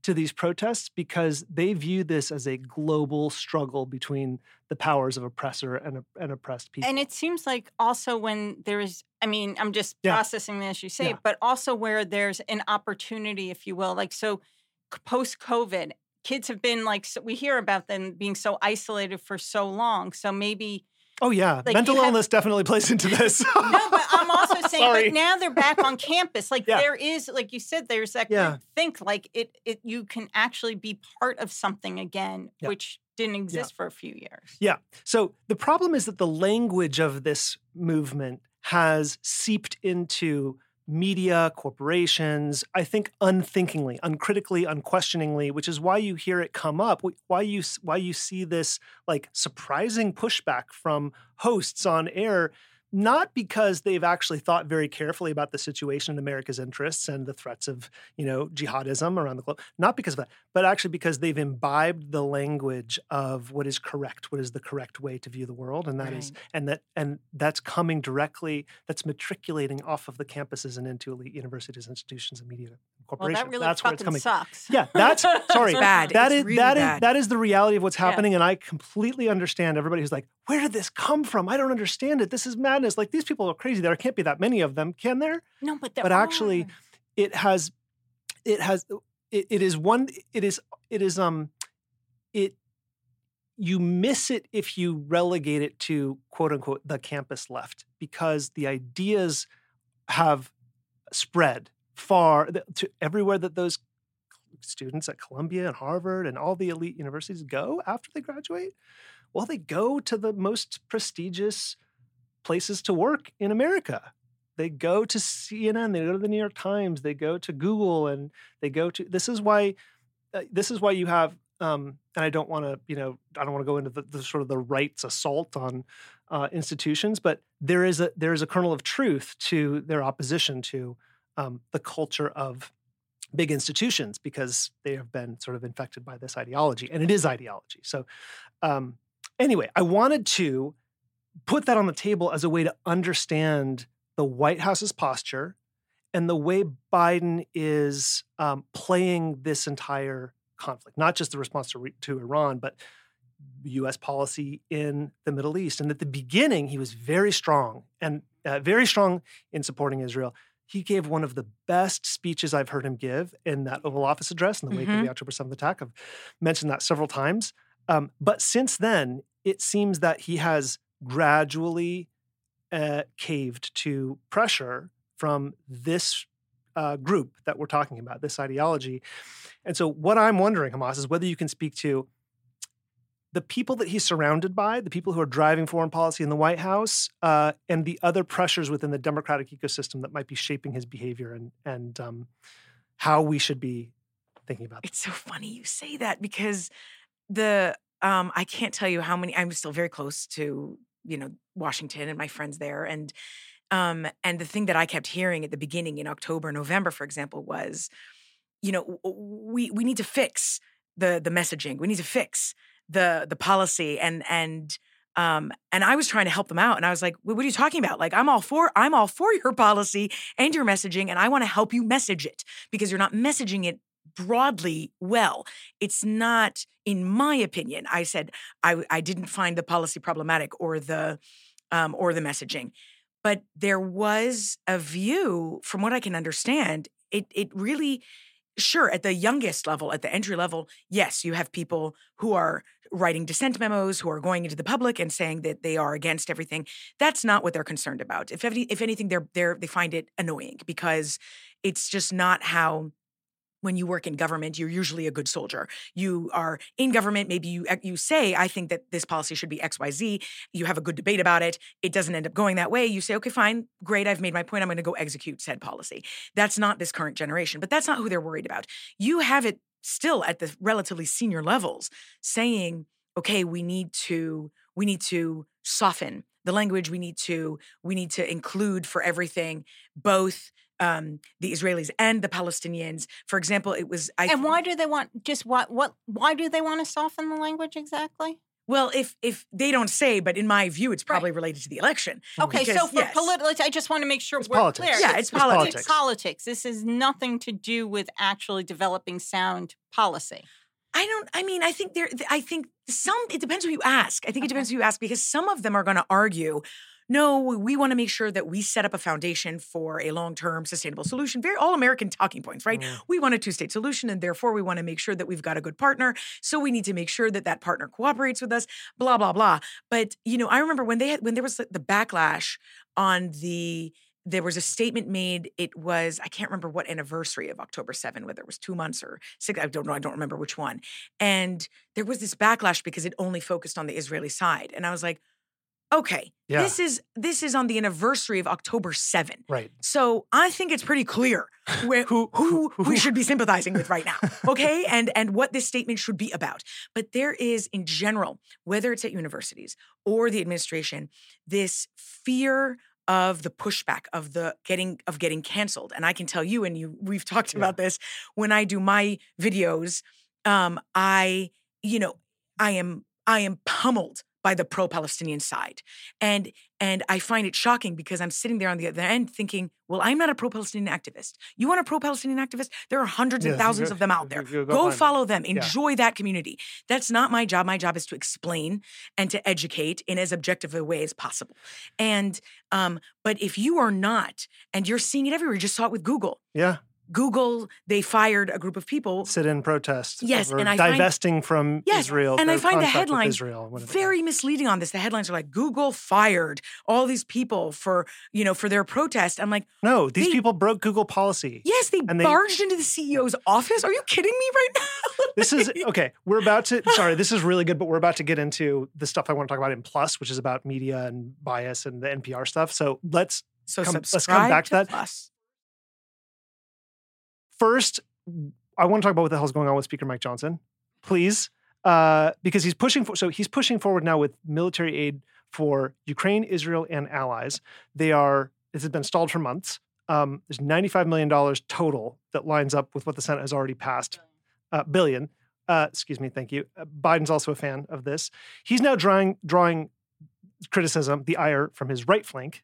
to these protests because they view this as a global struggle between the powers of oppressor and oppressed people. And it seems like also when there is, I mean, I'm just processing this, you say, but also where there's an opportunity, if you will, like, so post-COVID, kids have been like, so we hear about them being so isolated for so long. So maybe... Oh, yeah. Like mental illness definitely plays into this. No, but I'm also saying, but now they're back on campus. Like there is, like you said, there's that group think like it you can actually be part of something again, which didn't exist for a few years. Yeah. So the problem is that the language of this movement has seeped into media, corporations, I think unthinkingly, uncritically, unquestioningly, which is why you hear it come up, why you see this like surprising pushback from hosts on air, not because they've actually thought very carefully about the situation in America's interests and the threats of, jihadism around the globe, not because of that, but actually because they've imbibed the language of what is correct, what is the correct way to view the world, and that is, and that's coming directly, that's matriculating off of the campuses and into elite universities, institutions, and media corporations. Well, that really that's where it's coming. sucks. Yeah, that's sorry. It's bad. That is the reality of what's happening, and I completely understand everybody who's like, "Where did this come from? I don't understand it. This is madness." Like, these people are crazy. There can't be that many of them, can there? No, but actually, it you miss it if you relegate it to quote unquote the campus left, because the ideas have spread far to everywhere that those students at Columbia and Harvard and all the elite universities go after they graduate. Well, they go to the most prestigious places to work in America. They go to CNN, they go to the New York Times, they go to Google, and they go to, this is why you have, and I don't want to go into the sort of the right's assault on institutions, but there is a kernel of truth to their opposition to the culture of big institutions, because they have been sort of infected by this ideology, and it is ideology. So anyway, I wanted to put that on the table as a way to understand the White House's posture and the way Biden is playing this entire conflict, not just the response to Iran, but U.S. policy in the Middle East. And at the beginning, he was very strong and very strong in supporting Israel. He gave one of the best speeches I've heard him give in that Oval Office address in the wake of the October 7th attack. I've mentioned that several times. But since then, it seems that he has gradually caved to pressure from this group that we're talking about, this ideology. And so what I'm wondering, Hamas, is whether you can speak to the people that he's surrounded by, the people who are driving foreign policy in the White House, and the other pressures within the democratic ecosystem that might be shaping his behavior, and how we should be thinking about that. It's so funny you say that, because I can't tell you how many, I'm still very close to, Washington and my friends there. And the thing that I kept hearing at the beginning in October, November, for example, was, we need to fix the messaging. We need to fix the policy. And I was trying to help them out. And I was like, what are you talking about? Like, I'm all for your policy and your messaging. And I want to help you message it, because you're not messaging it broadly well. It's not, in my opinion, I said, I didn't find the policy problematic or the messaging, but there was a view, from what I can understand, it really, sure, at the youngest level, at the entry level, yes, you have people who are writing dissent memos, who are going into the public and saying that they are against everything. That's not what they're concerned about. If anything, they find it annoying, because it's just not how. When you work in government, you're usually a good soldier. You are in government, maybe you say, I think that this policy should be XYZ. You have a good debate about it. It doesn't end up going that way. You say, okay, fine, great, I've made my point. I'm going to go execute said policy. That's not this current generation, but that's not who they're worried about. You have it still at the relatively senior levels saying, okay, we need to soften the language. We need to include for everything, both the Israelis and the Palestinians. For example, it was. And why do they want why do they want to soften the language exactly? Well, if they don't say, but in my view, it's probably related to the election. Okay, Because, so for yes. political, I just want to make sure we're politics. clear. Yeah, it's politics. It's politics. This has nothing to do with actually developing sound policy. I think it depends who you ask. I think it depends who you ask, because some of them are going to argue, no, we want to make sure that we set up a foundation for a long-term sustainable solution. Very all-American talking points, right? We want a two-state solution, and therefore we want to make sure that we've got a good partner. So we need to make sure that that partner cooperates with us, blah, blah, blah. But, I remember when there was the backlash on there was a statement made. It was, I can't remember what anniversary of October 7, whether it was 2 months or 6. I don't know. I don't remember which one. And there was this backlash because it only focused on the Israeli side. And I was like, okay, this is on the anniversary of October 7. Right. So I think it's pretty clear who we should be sympathizing with right now, okay? And what this statement should be about. But there is, in general, whether it's at universities or the administration, this fear of the pushback of getting canceled. And I can tell you, and we've talked about this, when I do my videos, I am pummeled by the pro-Palestinian side. And I find it shocking because I'm sitting there on the other end thinking, well, I'm not a pro-Palestinian activist. You want a pro-Palestinian activist? There are hundreds and thousands of them out there. Go follow them. Enjoy that community. That's not my job. My job is to explain and to educate in as objective a way as possible. And but if you are not, and you're seeing it everywhere, you just saw it with Google. Yeah. Google, they fired a group of people. Sit-in protest. Yes, and I divesting from Israel. And I find the headlines Israel, very misleading on this. The headlines are like, Google fired all these people for their protest. I'm like, no, these people broke Google policy. Yes, they barged into the CEO's office. Are you kidding me right now? This is, okay, this is really good, but we're about to get into the stuff I want to talk about in Plus, which is about media and bias and the NPR stuff. So let's come back to that. Plus. First, I want to talk about what the hell's going on with Speaker Mike Johnson, please, because he's pushing forward now with military aid for Ukraine, Israel, and allies. This has been stalled for months. There's $95 million total that lines up with what the Senate has already passed. Billion. Excuse me. Thank you. Biden's also a fan of this. He's now drawing criticism, the ire from his right flank.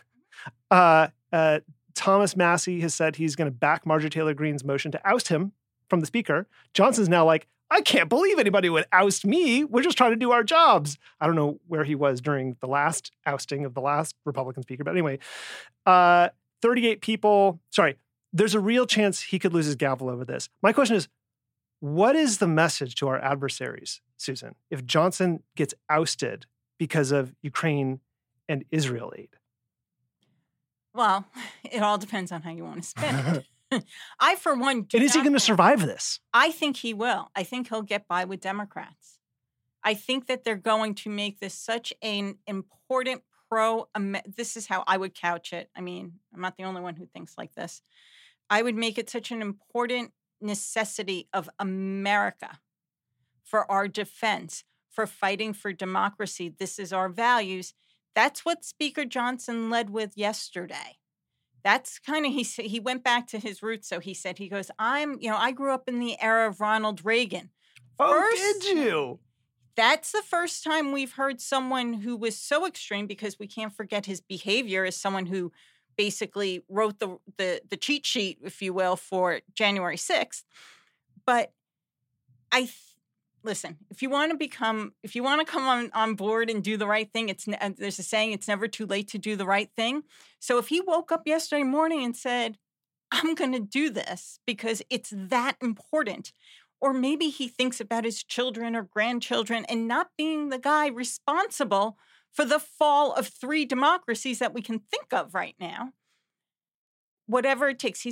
Thomas Massey has said he's going to back Marjorie Taylor Greene's motion to oust him from the speaker. Johnson's now like, I can't believe anybody would oust me. We're just trying to do our jobs. I don't know where he was during the last ousting of the last Republican speaker. But anyway, 38 people. Sorry, there's a real chance he could lose his gavel over this. My question is, what is the message to our adversaries, Susan, if Johnson gets ousted because of Ukraine and Israel aid? Well, it all depends on how you want to spin it. I, for one, do and is he going to survive this? I think he will. I think he'll get by with Democrats. I think that they're going to make this such an important this is how I would couch it. I mean, I'm not the only one who thinks like this. I would make it such an important necessity of America for our defense, for fighting for democracy. This is our values. That's what Speaker Johnson led with yesterday. That's kind of, he went back to his roots. So he said, I grew up in the era of Ronald Reagan. Did you? That's the first time we've heard someone who was so extreme, because we can't forget his behavior as someone who basically wrote the cheat sheet, if you will, for January 6th. But listen, if you want to come on board and do the right thing, there's a saying, it's never too late to do the right thing. So if he woke up yesterday morning and said, I'm going to do this because it's that important, or maybe he thinks about his children or grandchildren and not being the guy responsible for the fall of 3 democracies that we can think of right now, whatever it takes.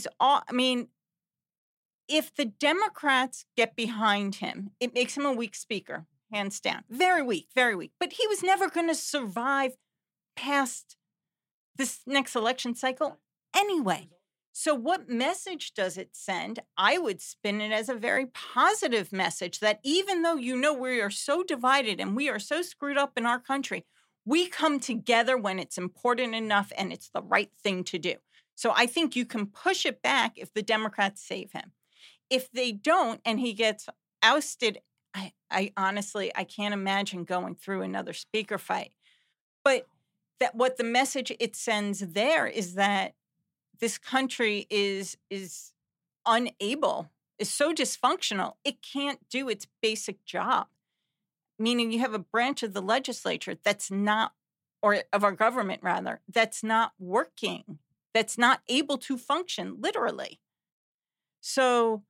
If the Democrats get behind him, it makes him a weak speaker, hands down. Very weak, very weak. But he was never going to survive past this next election cycle anyway. So what message does it send? I would spin it as a very positive message that even though we are so divided and we are so screwed up in our country, we come together when it's important enough and it's the right thing to do. So I think you can push it back if the Democrats save him. If they don't and he gets ousted, I honestly, I can't imagine going through another speaker fight. But that what the message it sends there is that this country is unable, is so dysfunctional, it can't do its basic job. Meaning you have a branch of the legislature that's not, or of our government rather, that's not working, that's not able to function, literally. So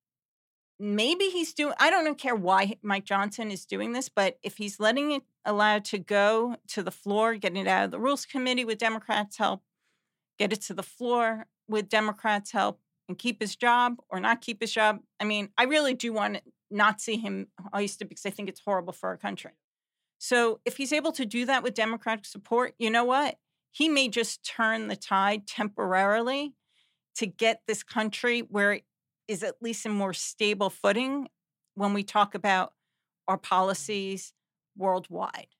maybe he's doing, I don't care why Mike Johnson is doing this, but if he's letting it allowed to go to the floor, getting it out of the Rules Committee with Democrats' help, get it to the floor with Democrats' help, and keep his job or not keep his job. I mean, I really do want to not see him hoisted because I think it's horrible for our country. So if he's able to do that with Democratic support, you know what? He may just turn the tide temporarily to get this country where it is at least a more stable footing when we talk about our policies worldwide.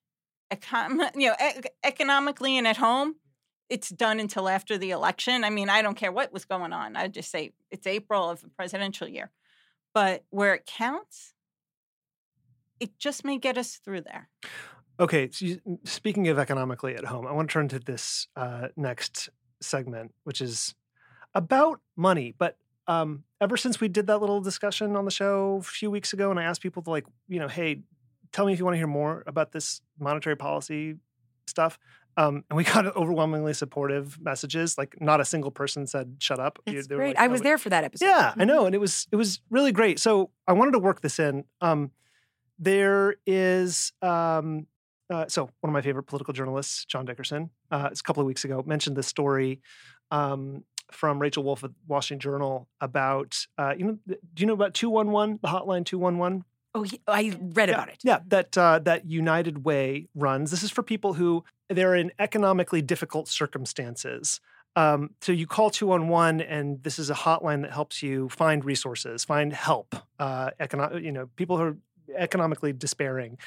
Economically and at home, it's done until after the election. I mean, I don't care what was going on. I just say it's April of the presidential year. But where it counts, it just may get us through there. Okay, so speaking of economically at home, I want to turn to this next segment, which is about money. But ever since we did that little discussion on the show a few weeks ago, and I asked people to hey, tell me if you want to hear more about this monetary policy stuff. And we got overwhelmingly supportive messages. Like not a single person said, shut up. That's great. I was there for that episode. Yeah, I know. And it was really great. So I wanted to work this in. There is, so one of my favorite political journalists, John Dickerson, a couple of weeks ago mentioned this story from Rachel Wolf at Washington Journal about, do you know about 211, the hotline 211? Oh, I read about it. Yeah, that United Way runs. This is for people who they're in economically difficult circumstances. So you call 211, and this is a hotline that helps you find resources, find help. People who are economically despairing.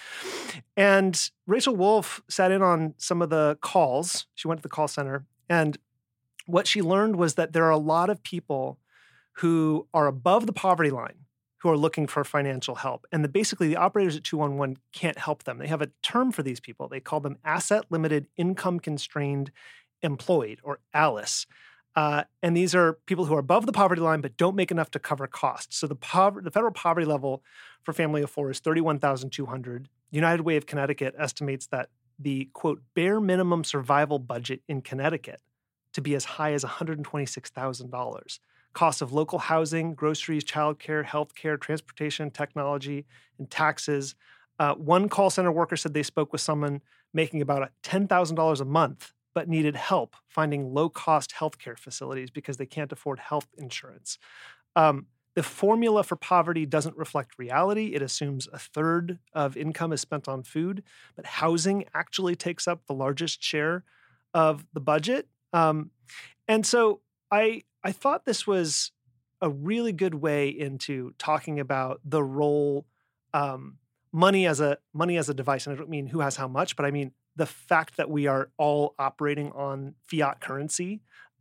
And Rachel Wolf sat in on some of the calls. She went to the call center, and what she learned was that there are a lot of people who are above the poverty line who are looking for financial help. And basically the operators at 211 can't help them. They have a term for these people. They call them asset limited income constrained employed, or ALICE. And these are people who are above the poverty line but don't make enough to cover costs. So the federal poverty level for family of four is $31,200. United Way of Connecticut estimates that the, quote, bare minimum survival budget in Connecticut to be as high as $126,000. Cost of local housing, groceries, childcare, healthcare, transportation, technology, and taxes. One call center worker said they spoke with someone making about $10,000 a month, but needed help finding low-cost healthcare facilities because they can't afford health insurance. The formula for poverty doesn't reflect reality. It assumes a third of income is spent on food, but housing actually takes up the largest share of the budget. And so I thought this was a really good way into talking about the role, money as a device. And I don't mean who has how much, but I mean the fact that we are all operating on fiat currency.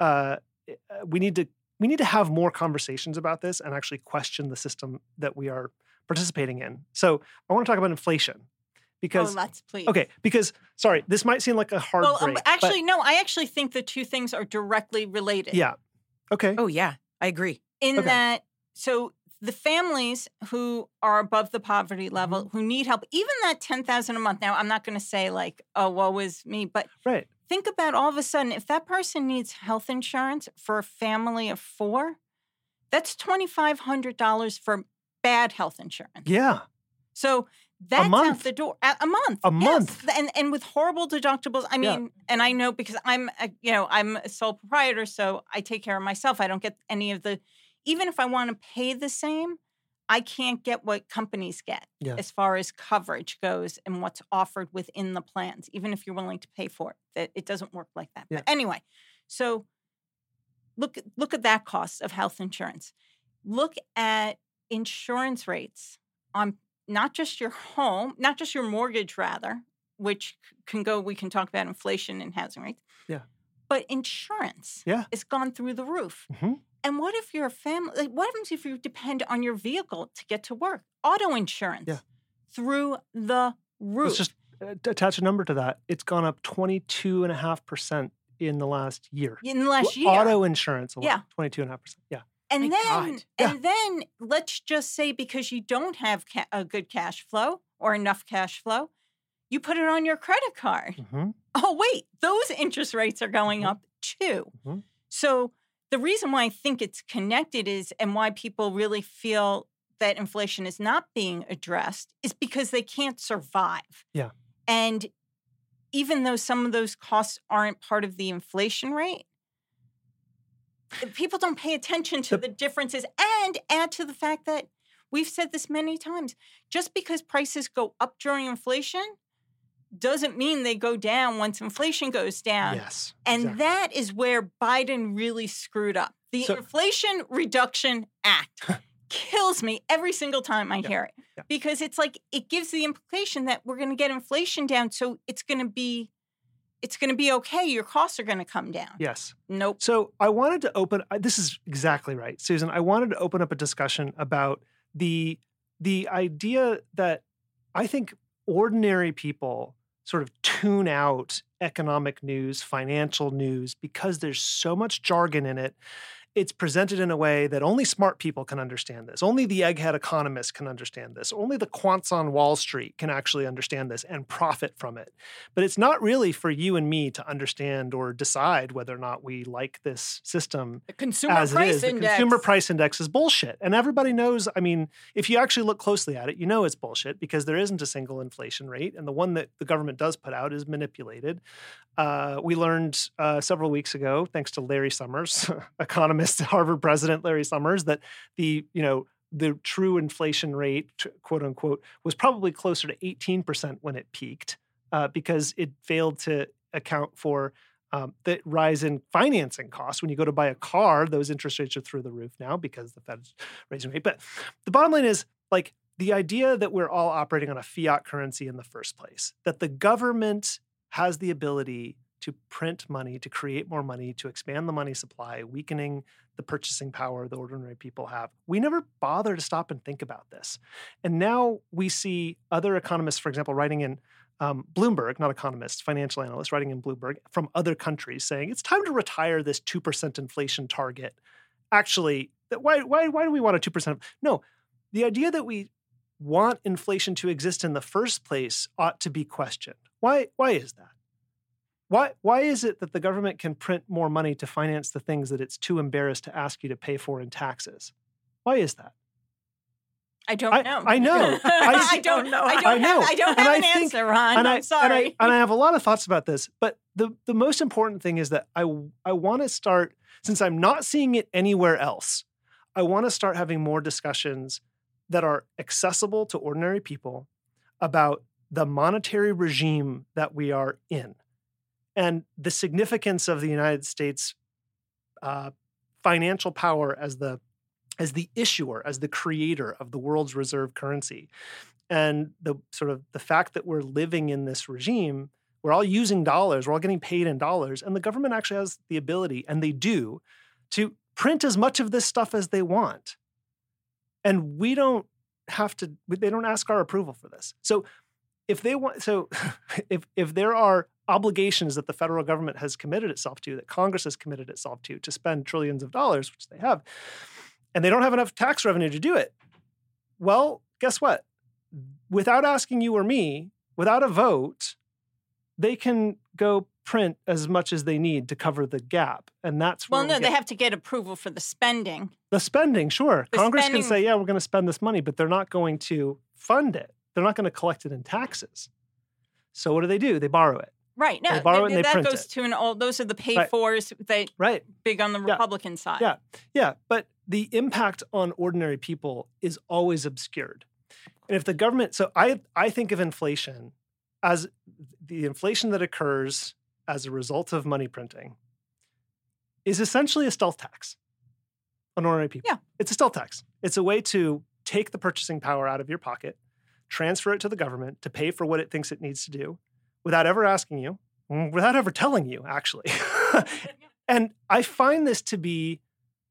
We need to have more conversations about this and actually question the system that we are participating in. So I want to talk about inflation. Because, let's please. Okay, because, sorry, this might seem like a hard break. No, I actually think the two things are directly related. Yeah. Okay. Oh, yeah, I agree. That, so the families who are above the poverty level, who need help, even that $10,000 a month. Now, I'm not going to say like, oh, woe is me, but right. Think about all of a sudden, if that person needs health insurance for a family of four, that's $2,500 for bad health insurance. Yeah. So that's out the door. A month. A month. And with horrible deductibles. I mean, and I know because I'm a sole proprietor, so I take care of myself. I don't get any of the, even if I want to pay the same, I can't get what companies get as far as coverage goes and what's offered within the plans, even if you're willing to pay for it. That it doesn't work like that. Yeah. But anyway, so look at that cost of health insurance. Look at insurance rates on not just your home, not just your mortgage, rather, which we can talk about inflation and housing rates. Yeah. But insurance has gone through the roof. Mm-hmm. And what if you're a family? Like, what happens if you depend on your vehicle to get to work? Auto insurance through the roof. Let's just attach a number to that. It's gone up 22.5% in the last year. In the last year. Auto insurance, 22.5%. Yeah. And then let's just say because you don't have a good cash flow or enough cash flow, you put it on your credit card. Mm-hmm. Oh, wait, those interest rates are going up too. Mm-hmm. So the reason why I think it's connected is, and why people really feel that inflation is not being addressed, is because they can't survive. Yeah. And even though some of those costs aren't part of the inflation rate, people don't pay attention to the differences, and add to the fact that we've said this many times, just because prices go up during inflation doesn't mean they go down once inflation goes down. Yes. And exactly. that is where Biden really screwed up. The Inflation Reduction Act kills me every single time I hear it. Yeah. Because it's like, it gives the implication that we're going to get inflation down, so it's going to be okay. Your costs are going to come down. Yes. Nope. So I wanted to open, this is exactly right, Susan. I wanted to open up a discussion about the idea that I think ordinary people sort of tune out economic news, financial news, because there's so much jargon in it. It's presented in a way that only smart people can understand this. Only the egghead economists can understand this. Only the quants on Wall Street can actually understand this and profit from it. But it's not really for you and me to understand or decide whether or not we like this system. The consumer price index. The consumer price index is bullshit. And everybody knows, I mean, if you actually look closely at it, you know it's bullshit because there isn't a single inflation rate. And the one that the government does put out is manipulated. We learned several weeks ago, thanks to Larry Summers, economist, Harvard president Larry Summers, that the true inflation rate, quote unquote, was probably closer to 18% when it peaked because it failed to account for the rise in financing costs. When you go to buy a car, those interest rates are through the roof now because the Fed's raising rate. But the bottom line is, like, the idea that we're all operating on a fiat currency in the first place, that the government has the ability to print money, to create more money, to expand the money supply, weakening the purchasing power the ordinary people have. We never bother to stop and think about this. And now we see other economists, for example, writing in Bloomberg, not economists, financial analysts writing in Bloomberg from other countries saying, it's time to retire this 2% inflation target. Actually, why do we want a 2%? No, the idea that we want inflation to exist in the first place ought to be questioned. Why is that? Why is it that the government can print more money to finance the things that it's too embarrassed to ask you to pay for in taxes? Why is that? I don't know. I know. I don't know. I don't have an answer, Ron. I'm sorry. And I have a lot of thoughts about this. But the most important thing is that I want to start, since I'm not seeing it anywhere else, I want to start having more discussions that are accessible to ordinary people about the monetary regime that we are in and the significance of the United States financial power as the issuer, as the creator of the world's reserve currency. And the fact that we're living in this regime, we're all using dollars, we're all getting paid in dollars, and the government actually has the ability, and they do, to print as much of this stuff as they want. And we don't have to, they don't ask our approval for this. So if they want, if there are obligations that the federal government has committed itself to, that Congress has committed itself to spend trillions of dollars, which they have, and they don't have enough tax revenue to do it, well, guess what? Without asking you or me, without a vote, they can go print as much as they need to cover the gap. And that's where they have to get approval for the spending. The spending, sure. Congress can say, yeah, we're going to spend this money, but they're not going to fund it. They're not going to collect it in taxes. So what do? They borrow it. Right. No, they borrow it and they print it. That goes to an old, those are the pay-fors that big on the Republican side. Yeah. Yeah. But the impact on ordinary people is always obscured. And if the government, so I think of inflation as the inflation that occurs as a result of money printing is essentially a stealth tax on ordinary people. Yeah. It's a stealth tax. It's a way to take the purchasing power out of your pocket, transfer it to the government to pay for what it thinks it needs to do without ever asking you, without ever telling you, actually. And I find this to be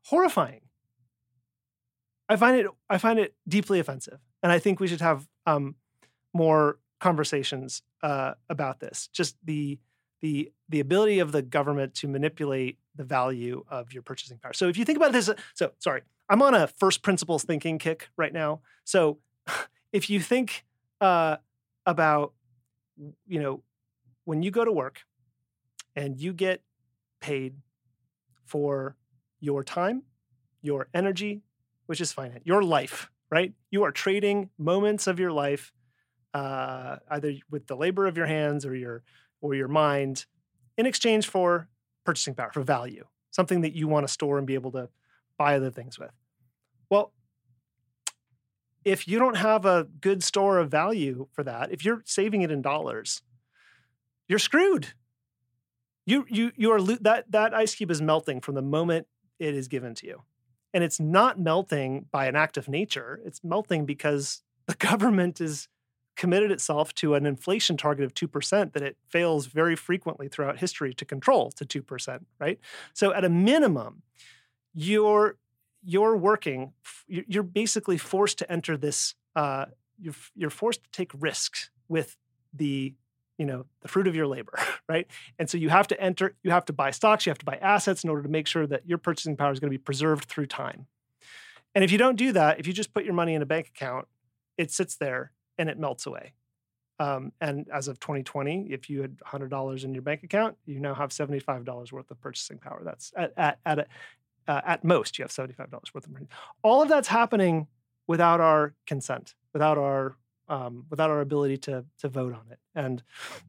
horrifying. I find it deeply offensive, and I think we should have more conversations about this. Just the ability of the government to manipulate the value of your purchasing power. So if you think about this, I'm on a first principles thinking kick right now. So if you think about, when you go to work and you get paid for your time, your energy, which is finite, your life, right? You are trading moments of your life, either with the labor of your hands or your mind, in exchange for purchasing power, for value, something that you want to store and be able to buy other things with. Well, if you don't have a good store of value for that, if you're saving it in dollars, you're screwed. You are that ice cube is melting from the moment it is given to you. And it's not melting by an act of nature. It's melting because the government is committed itself to an inflation target of 2% that it fails very frequently throughout history to control to 2%, right? So at a minimum, you're working, you're basically forced to enter this, you're forced to take risks with the fruit of your labor, right? And so you have to buy stocks, you have to buy assets in order to make sure that your purchasing power is going to be preserved through time. And if you don't do that, if you just put your money in a bank account, it sits there and it melts away. And as of 2020, if you had $100 in your bank account, you now have $75 worth of purchasing power. That's at most, you have $75 worth of money. All of that's happening without our consent, without our ability to vote on it. And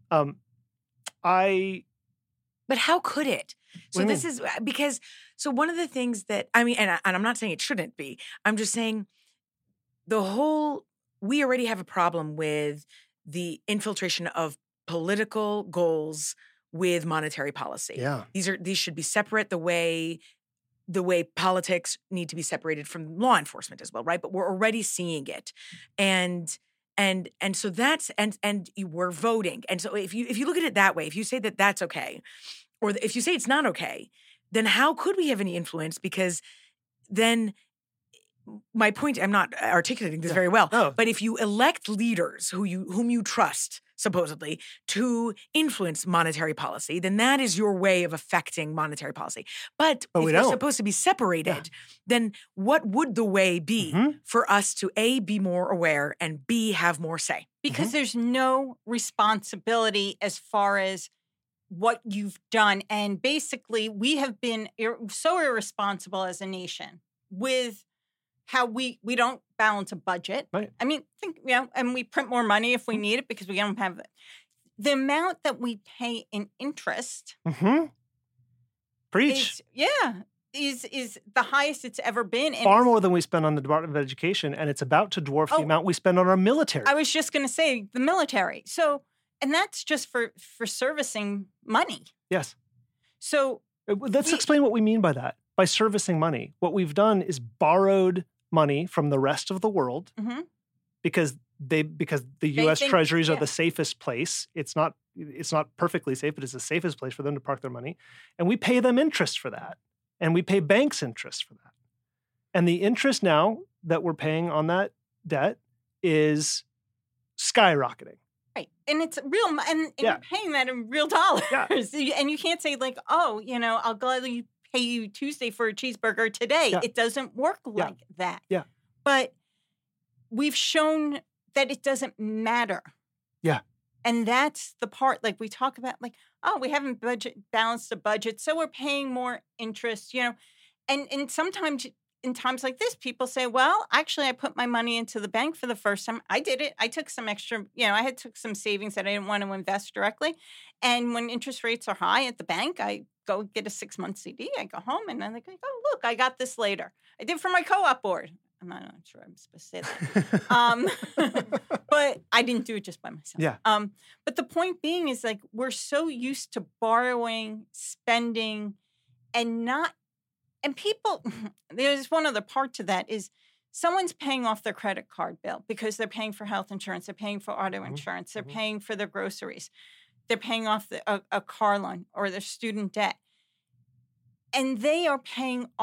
But how could it? So this is because, so one of the things that, and I'm not saying it shouldn't be, I'm just saying we already have a problem with the infiltration of political goals with monetary policy. Yeah. These should be separate the way politics need to be separated from law enforcement as well, right? But we're already seeing it. And so that's, and we're voting. And so if you look at it that way, if you say that that's okay, or if you say it's not okay, then how could we have any influence? Because then my point, I'm not articulating this very well, but if you elect leaders whom you trust, supposedly, to influence monetary policy, then that is your way of affecting monetary policy. But if they're supposed to be separated, then what would the way be for us to A, be more aware, and B, have more say? Because there's no responsibility as far as what you've done. And basically, we have been so irresponsible as a nation with how we don't balance a budget. Right. I mean, and we print more money if we need it because we don't have it. The amount that we pay in interest Preach. is the highest it's ever been. And far more than we spend on the Department of Education, and it's about to dwarf the amount we spend on our military. I was just going to say the military. So, and that's just for servicing money. Yes. So let's explain what we mean by that. By servicing money, what we've done is borrowed money from the rest of the world because the U.S. treasuries are the safest place. It's not perfectly safe, but it's the safest place for them to park their money. And we pay them interest for that. And we pay banks interest for that. And the interest now that we're paying on that debt is skyrocketing. Right. And it's real, and you're paying that in real dollars. Yeah. And you can't say like, I'll gladly pay you Tuesday for a cheeseburger today. Yeah. It doesn't work like that. Yeah. But we've shown that it doesn't matter. Yeah. And that's the part, like we talk about, like, we haven't balanced the budget, so we're paying more interest, And sometimes in times like this, people say, well, actually, I put my money into the bank for the first time. I did it. I took some extra, I took some savings that I didn't want to invest directly. And when interest rates are high at the bank, I go get a 6-month CD. I go home and then they go, look, I got this later. I did for my co-op board. I'm not sure I'm supposed to say that. But I didn't do it just by myself. Yeah. But the point being is, like, we're so used to borrowing, spending, and people, there's one other part to that is someone's paying off their credit card bill because they're paying for health insurance, they're paying for auto insurance, they're paying for their groceries, they're paying off a car loan or their student debt. And they are paying off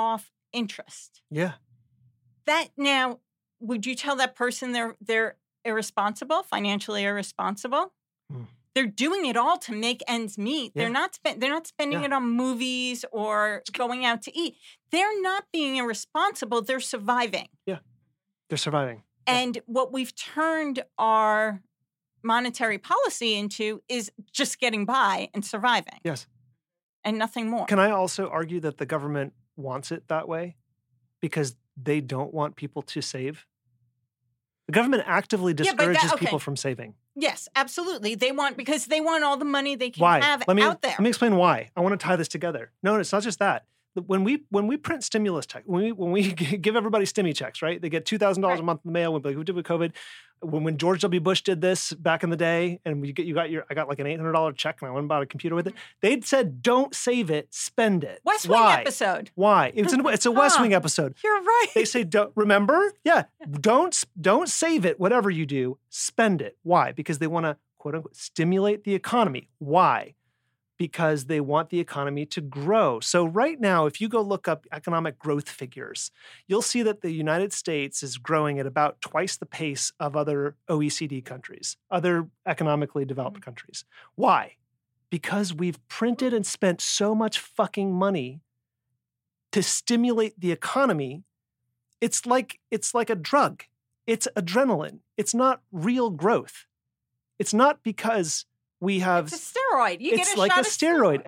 interest. Yeah. That now, would you tell that person they're irresponsible, financially irresponsible? Mm. They're doing it all to make ends meet. Yeah. They're not spending it on movies or going out to eat. They're not being irresponsible. They're surviving. Yeah. They're surviving. And what we've turned our monetary policy into is just getting by and surviving. Yes. And nothing more. Can I also argue that the government wants it that way because they don't want people to save? The government actively discourages people from saving. Yes, absolutely. Because they want all the money they can Why? have out there. Let me explain why. I want to tie this together. No, it's not just that. When we print stimulus checks, when we give everybody stimmy checks, right? They get $2,000 a month in the mail. Like we did with COVID. When George W. Bush did this back in the day, and I got like an $800 check, and I went and bought a computer with it. They'd said, "Don't save it, spend it." West Wing episode. Why? It's a West Wing episode. You're right. They say, remember? Yeah. Don't save it. Whatever you do, spend it. Why? Because they want to, quote unquote, stimulate the economy. Why? Because they want the economy to grow. So right now, if you go look up economic growth figures, you'll see that the United States is growing at about twice the pace of other OECD countries, other economically developed countries. Why? Because we've printed and spent so much fucking money to stimulate the economy. It's like a drug. It's adrenaline. It's not real growth. It's not because we have... It's a steroid. It's like a steroid.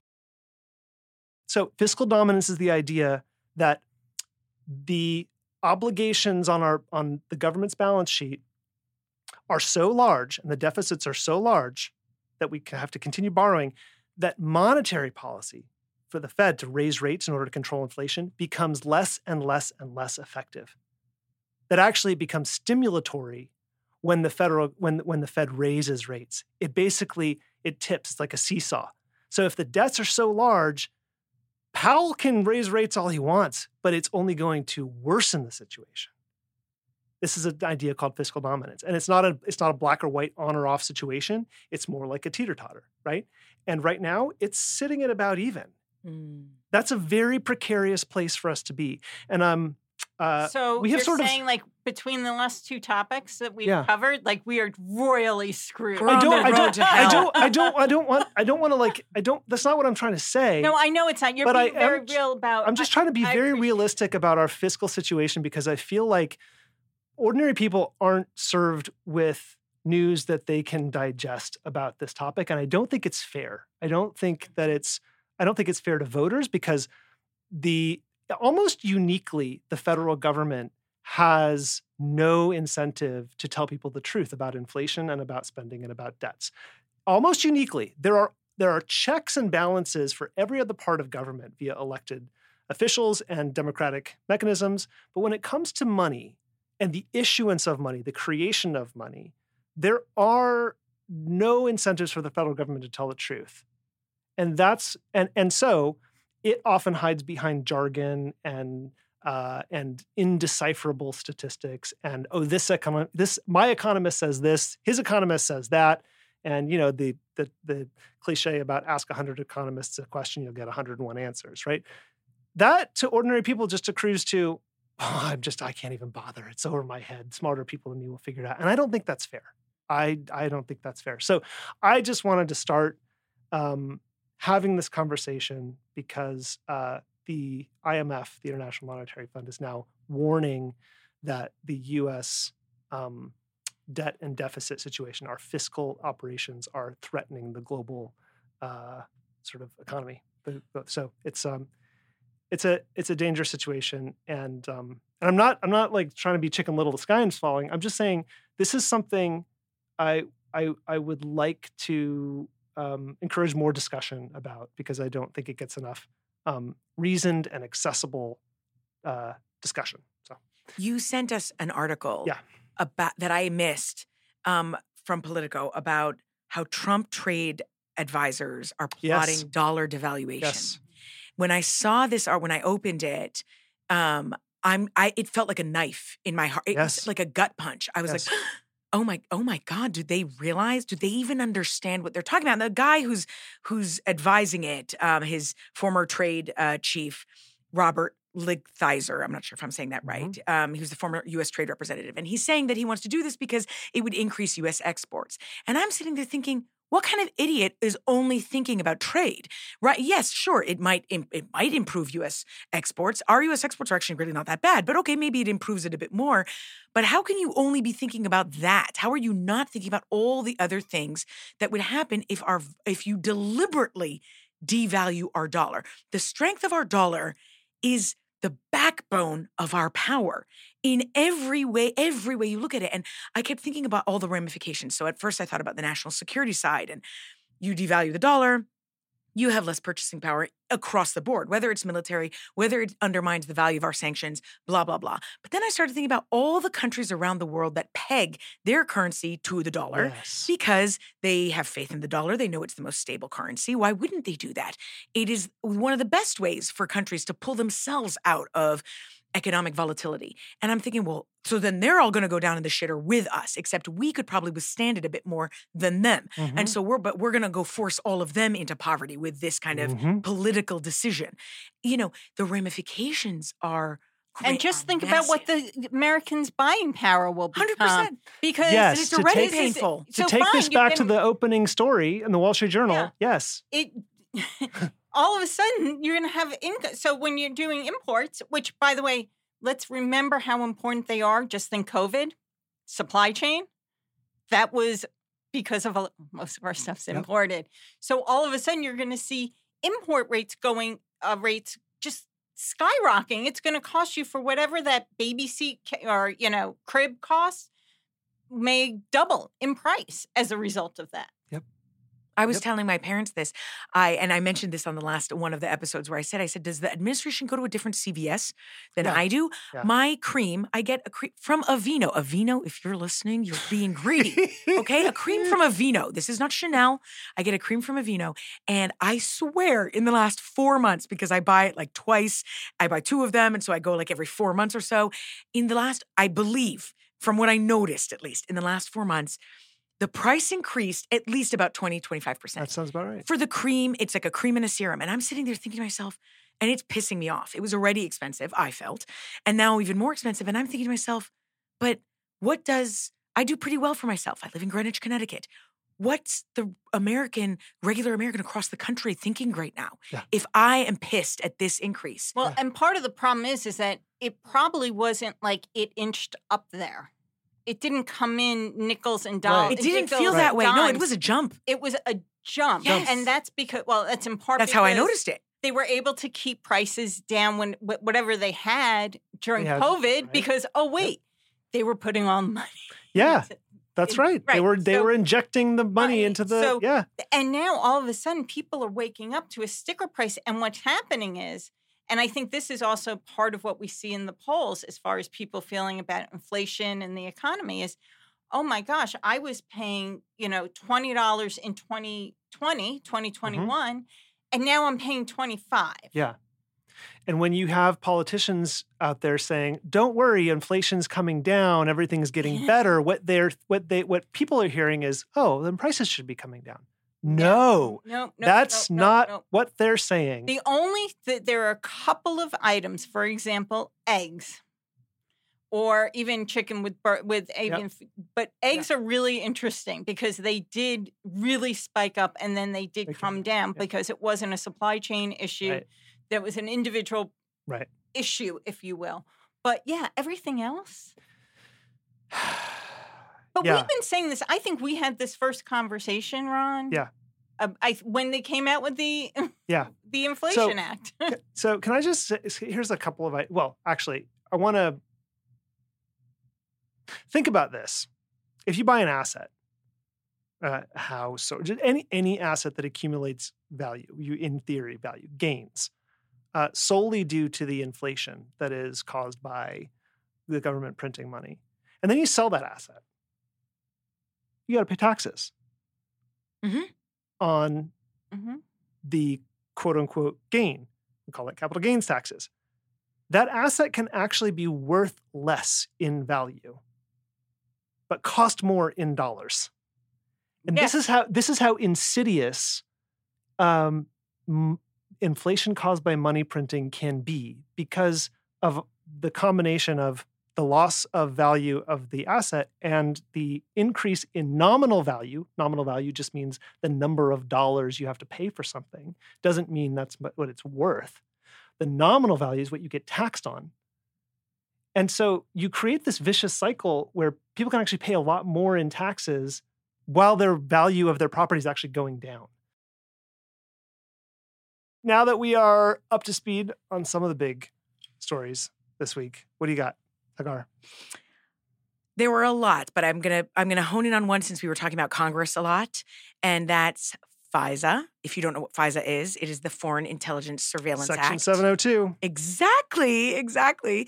So fiscal dominance is the idea that the obligations on the government's balance sheet are so large and the deficits are so large that we have to continue borrowing, that monetary policy for the Fed to raise rates in order to control inflation becomes less and less and less effective. That actually becomes stimulatory when the Fed raises rates. It tips. It's like a seesaw. So if the debts are so large, Powell can raise rates all he wants, but it's only going to worsen the situation. This is an idea called fiscal dominance. And it's not a black or white on or off situation. It's more like a teeter-totter, right? And right now, it's sitting at about even. That's a very precarious place for us to be. And so we have you're sort of saying, like, between the last two topics that we've covered, like, we are royally screwed. That's not what I'm trying to say. No, I know it's not. You're being very real about. I'm just trying to be very realistic about our fiscal situation, because I feel like ordinary people aren't served with news that they can digest about this topic, and I don't think it's fair. I don't think it's fair to voters, because almost uniquely, the federal government has no incentive to tell people the truth about inflation and about spending and about debts. Almost uniquely, there are checks and balances for every other part of government via elected officials and democratic mechanisms. But when it comes to money and the issuance of money, the creation of money, there are no incentives for the federal government to tell the truth. And so it often hides behind jargon and indecipherable statistics. And my economist says this, his economist says that, and the cliche about ask 100 economists a question, you'll get 101 answers, right? That to ordinary people just accrues to, I can't even bother. It's over my head. Smarter people than me will figure it out. And I don't think that's fair. I don't think that's fair. So I just wanted to start having this conversation because the IMF, the International Monetary Fund, is now warning that the U.S. Debt and deficit situation, our fiscal operations, are threatening the global sort of economy. So it's a dangerous situation, and I'm not like trying to be Chicken Little, the sky is falling. I'm just saying this is something I would like to encourage more discussion about, because I don't think it gets enough reasoned and accessible discussion. So you sent us an article about that I missed from Politico about how Trump trade advisors are plotting dollar devaluation. Yes. When I saw this art, when I opened it, it felt like a knife in my heart. It was like a gut punch. I was like, oh my God, do they realize? Do they even understand what they're talking about? And the guy who's advising it, his former trade chief, Robert Lighthizer. I'm not sure if I'm saying that right. He was the former U.S. trade representative. And he's saying that he wants to do this because it would increase U.S. exports. And I'm sitting there thinking, what kind of idiot is only thinking about trade? Right? Yes, sure, it might improve U.S. exports. Our U.S. exports are actually really not that bad, but okay, maybe it improves it a bit more. But how can you only be thinking about that? How are you not thinking about all the other things that would happen if you deliberately devalue our dollar? The strength of our dollar is the backbone of our power in every way you look at it. And I kept thinking about all the ramifications. So at first I thought about the national security side, and you devalue the dollar, you have less purchasing power across the board, whether it's military, whether it undermines the value of our sanctions, blah, blah, blah. But then I started thinking about all the countries around the world that peg their currency to the dollar because they have faith in the dollar. They know it's the most stable currency. Why wouldn't they do that? It is one of the best ways for countries to pull themselves out of economic volatility. And I'm thinking, well, so then they're all going to go down in the shitter with us, except we could probably withstand it a bit more than them. And so we're going to go force all of them into poverty with this kind of political decision. You know, the ramifications are And just think about what the Americans' buying power will become. 100%. Because it's already painful. To take this back to the opening story in the Wall Street Journal, yes. All of a sudden, you're going to have income. So when you're doing imports, which, by the way, let's remember how important they are. Just think COVID, supply chain. That was because of most of our stuff's imported. So all of a sudden, you're going to see import rates just skyrocketing. It's going to cost you for whatever that baby seat or, crib costs may double in price as a result of that. I was telling my parents this, and I mentioned this on the last one of the episodes where I said, does the administration go to a different CVS than I do? Yeah. My cream, I get a cream from Aveeno. Aveeno, if you're listening, you're being greedy, okay? A cream from Aveeno. This is not Chanel. I get a cream from Aveeno, and I swear in the last 4 months, because I buy it like twice, I buy 2 of them, and so I go like every 4 months or so. I believe, from what I noticed at least, in the last 4 months, the price increased at least about 20-25%. That sounds about right. For the cream, it's like a cream and a serum. And I'm sitting there thinking to myself, and it's pissing me off. It was already expensive, I felt, and now even more expensive. And I'm thinking to myself, but I do pretty well for myself. I live in Greenwich, Connecticut. What's the regular American across the country thinking right now? Yeah. If I am pissed at this increase. Well, and part of the problem is that it probably wasn't like it inched up there. It didn't come in nickels and dollars. Right. It didn't feel that way. No, it was a jump. It was a jump. Yes. And that's because, that's in part That's how I noticed it. They were able to keep prices down when whatever they had during COVID because, they were putting all the money. Yeah, that's right. They were injecting the money into the, And now all of a sudden people are waking up to a sticker price. And what's happening is, and I think this is also part of what we see in the polls as far as people feeling about inflation and the economy is, oh my gosh, I was paying, $20 in 2021, and now I'm paying $25. Yeah. And when you have politicians out there saying, don't worry, inflation's coming down, everything's getting better, what people are hearing is, oh, then prices should be coming down. No, that's not what they're saying. There are a couple of items, for example, eggs, or even chicken with avian food. But eggs are really interesting because they did really spike up and then they did come down because it wasn't a supply chain issue. Right. That was an individual issue, if you will. But everything else. But we've been saying this. I think we had this first conversation, Ron. Yeah. When they came out with the Inflation Act. So can I just say, here's a couple of, actually, I want to think about this. If you buy an asset, house, or just any asset that accumulates value, in theory, gains, solely due to the inflation that is caused by the government printing money. And then you sell that asset. You got to pay taxes on the quote unquote gain. We call it capital gains taxes. That asset can actually be worth less in value, but cost more in dollars. And this is how insidious inflation caused by money printing can be because of the combination of the loss of value of the asset and the increase in nominal value. Nominal value just means the number of dollars you have to pay for something. Doesn't mean that's what it's worth. The nominal value is what you get taxed on. And so you create this vicious cycle where people can actually pay a lot more in taxes while their value of their property is actually going down. Now that we are up to speed on some of the big stories this week, what do you got, Hagar? There were a lot, but I'm gonna hone in on one since we were talking about Congress a lot, and that's FISA. If you don't know what FISA is, it is the Foreign Intelligence Surveillance Act. Section 702. Exactly.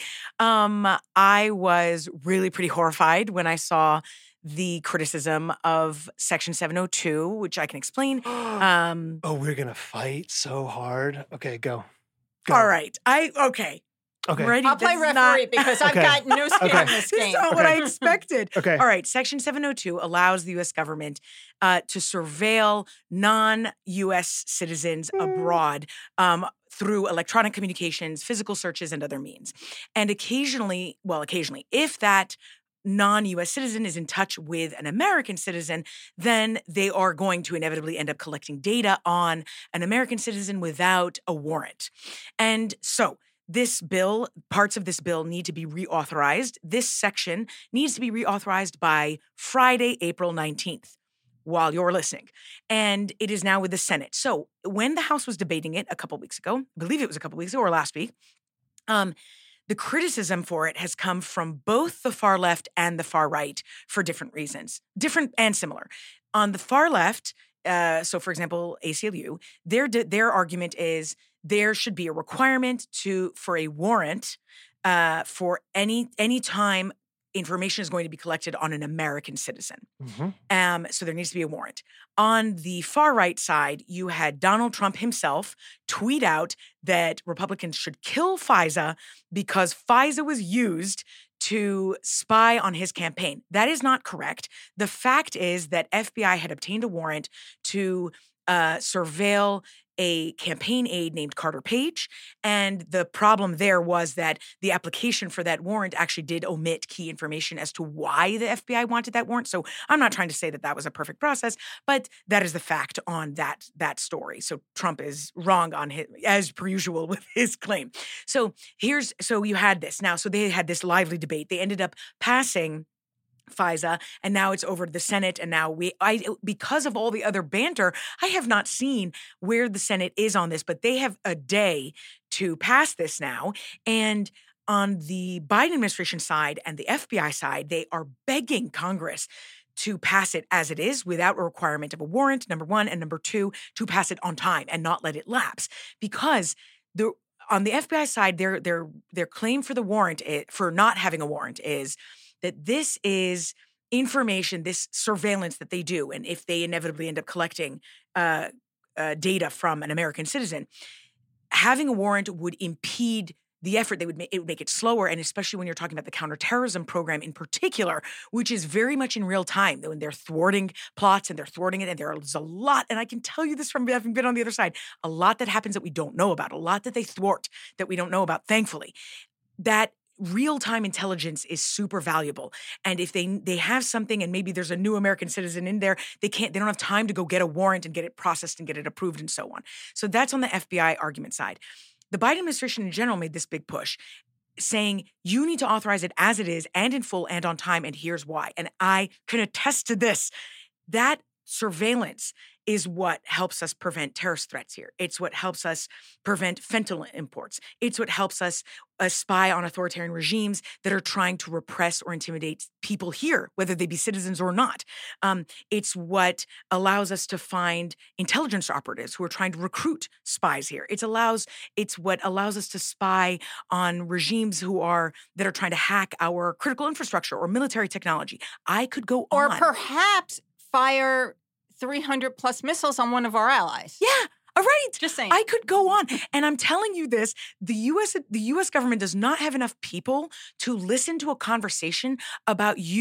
I was really pretty horrified when I saw the criticism of Section 702, which I can explain. Oh, we're going to fight so hard. Okay, go. All right. Okay. Ready? I'll play referee because I've got no skin in this game. This is not what I expected. Okay. All right. Section 702 allows the U.S. government to surveil non-U.S. citizens abroad through electronic communications, physical searches, and other means. And occasionally, if that non-U.S. citizen is in touch with an American citizen, then they are going to inevitably end up collecting data on an American citizen without a warrant. And so this bill, parts of this bill need to be reauthorized. This section needs to be reauthorized by Friday, April 19th, while you're listening. And it is now with the Senate. So when the House was debating it a couple weeks ago, I believe it was a couple weeks ago or last week, the criticism for it has come from both the far left and the far right for different reasons, different and similar. On the far left, so for example, ACLU, their argument is there should be a requirement for a warrant for any time information is going to be collected on an American citizen. Mm-hmm. So there needs to be a warrant. On the far right side, you had Donald Trump himself tweet out that Republicans should kill FISA because FISA was used to spy on his campaign. That is not correct. The fact is that FBI had obtained a warrant to surveil a campaign aide named Carter Page. And the problem there was that the application for that warrant actually did omit key information as to why the FBI wanted that warrant. So I'm not trying to say that that was a perfect process, but that is the fact on that story. So Trump is wrong on his, as per usual, with his claim. So you had this now. So they had this lively debate. They ended up passing FISA, and now it's over to the Senate. And now because of all the other banter, I have not seen where the Senate is on this, but they have a day to pass this now. And on the Biden administration side and the FBI side, they are begging Congress to pass it as it is without a requirement of a warrant, number one, and number two, to pass it on time and not let it lapse. Because on the FBI side, their claim for the warrant, for not having a warrant, is that this is information, this surveillance that they do, and if they inevitably end up collecting data from an American citizen, having a warrant would impede the effort. It would make it slower, and especially when you're talking about the counterterrorism program in particular, which is very much in real time, when they're thwarting plots and they're thwarting it, and there's a lot, and I can tell you this from having been on the other side, a lot that happens that we don't know about, a lot that they thwart that we don't know about, thankfully. That real-time intelligence is super valuable. And if they have something and maybe there's a new American citizen in there, they don't have time to go get a warrant and get it processed and get it approved and so on. So that's on the FBI argument side. The Biden administration in general made this big push saying you need to authorize it as it is and in full and on time, and here's why. And I can attest to this. That surveillance is what helps us prevent terrorist threats here. It's what helps us prevent fentanyl imports. It's what helps us spy on authoritarian regimes that are trying to repress or intimidate people here, whether they be citizens or not. It's what allows us to find intelligence operatives who are trying to recruit spies here. It's what allows us to spy on regimes that are trying to hack our critical infrastructure or military technology. I could go on. Or perhaps fire 300 plus missiles on one of our allies. Yeah. All right. Just saying. I could go on. And I'm telling you this, the U.S. government does not have enough people to listen to a conversation about you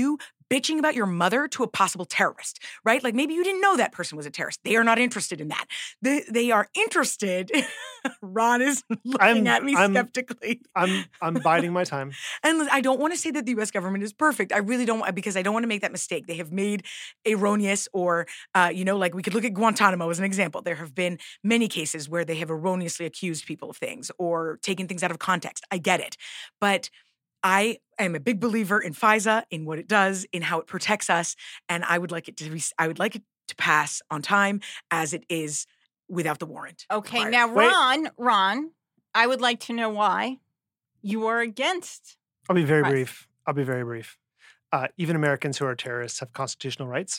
bitching about your mother to a possible terrorist, right? Like maybe you didn't know that person was a terrorist. They are not interested in that. They are interested. Ron is looking at me skeptically. I'm biding my time. And I don't want to say that the U.S. government is perfect. I really don't, because I don't want to make that mistake. They have made erroneous or, like we could look at Guantanamo as an example. There have been many cases where they have erroneously accused people of things or taken things out of context. I get it. But I am a big believer in FISA, in what it does, in how it protects us, and I would like it to pass on time as it is without the warrant. Okay, now Ron, I would like to know why you are against. I'll be very brief. Even Americans who are terrorists have constitutional rights.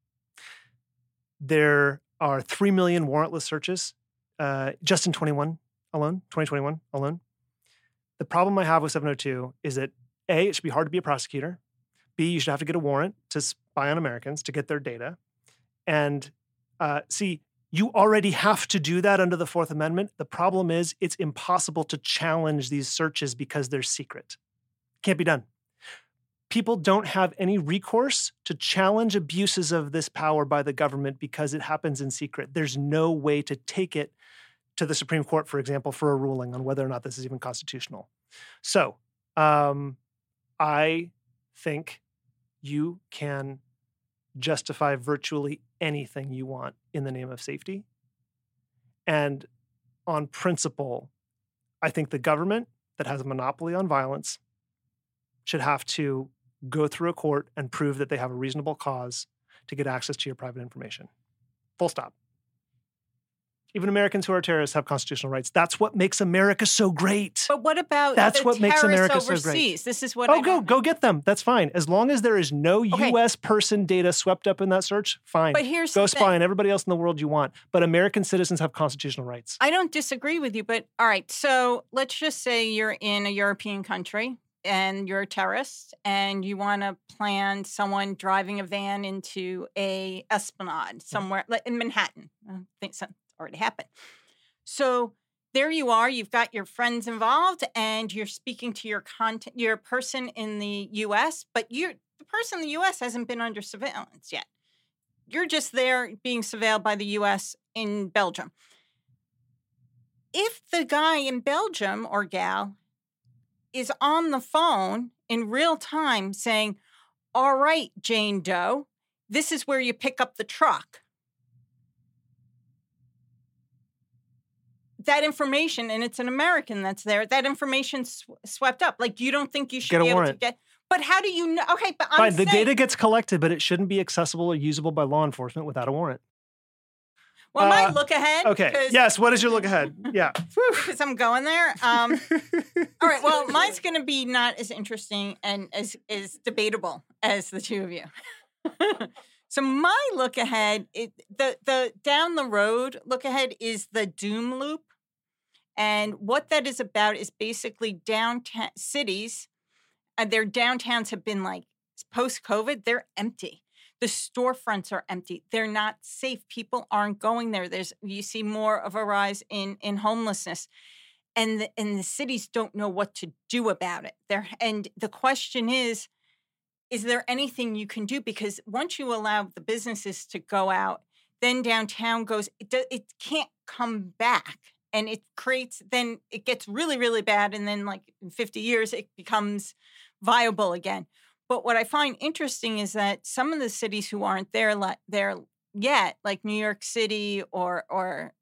There are 3 million warrantless searches just in 2021 alone. The problem I have with 702 is that A, it should be hard to be a prosecutor. B, you should have to get a warrant to spy on Americans to get their data. And C, you already have to do that under the Fourth Amendment. The problem is it's impossible to challenge these searches because they're secret. Can't be done. People don't have any recourse to challenge abuses of this power by the government because it happens in secret. There's no way to take it to the Supreme Court, for example, for a ruling on whether or not this is even constitutional. So I think you can justify virtually anything you want in the name of safety. And on principle, I think the government that has a monopoly on violence should have to go through a court and prove that they have a reasonable cause to get access to your private information. Full stop. Even Americans who are terrorists have constitutional rights. That's what makes America so great. But what about That's what makes America overseas? So great. This is what go get them. That's fine. As long as there is no U.S. person data swept up in that search, fine. But here's go the spy thing. on everybody else in the world you want. But American citizens have constitutional rights. I don't disagree with you, but all right. So let's just say you're in a European country and you're a terrorist and you want to plan someone driving a van into a esplanade somewhere like in Manhattan. I think something already happened. So there you are. You've got your friends involved and you're speaking to your person in the U.S., but the person in the U.S. hasn't been under surveillance yet. You're just there being surveilled by the U.S. in Belgium. If the guy in Belgium or gal is on the phone in real time saying, all right, Jane Doe, this is where you pick up the truck. That information, and it's an American that's there, that information's swept up. Like, you don't think you should be able to get... But how do you know? Okay, but Fine, the data gets collected, but it shouldn't be accessible or usable by law enforcement without a warrant. Well, my look ahead. Okay. Yes. What is your look ahead? Yeah. Because I'm going there. All right. Well, mine's going to be not as interesting and as debatable as the two of you. So my look ahead, the down the road look ahead is the doom loop. And what that is about is basically downtown cities. Their downtowns have been like post-COVID, they're empty. The storefronts are empty. They're not safe. People aren't going there. You see more of a rise in homelessness. And the cities don't know what to do about it. And the question is there anything you can do? Because once you allow the businesses to go out, then downtown goes, it can't come back. And then it gets really, really bad. And then like in 50 years, it becomes viable again. But what I find interesting is that some of the cities who aren't there yet, like New York City or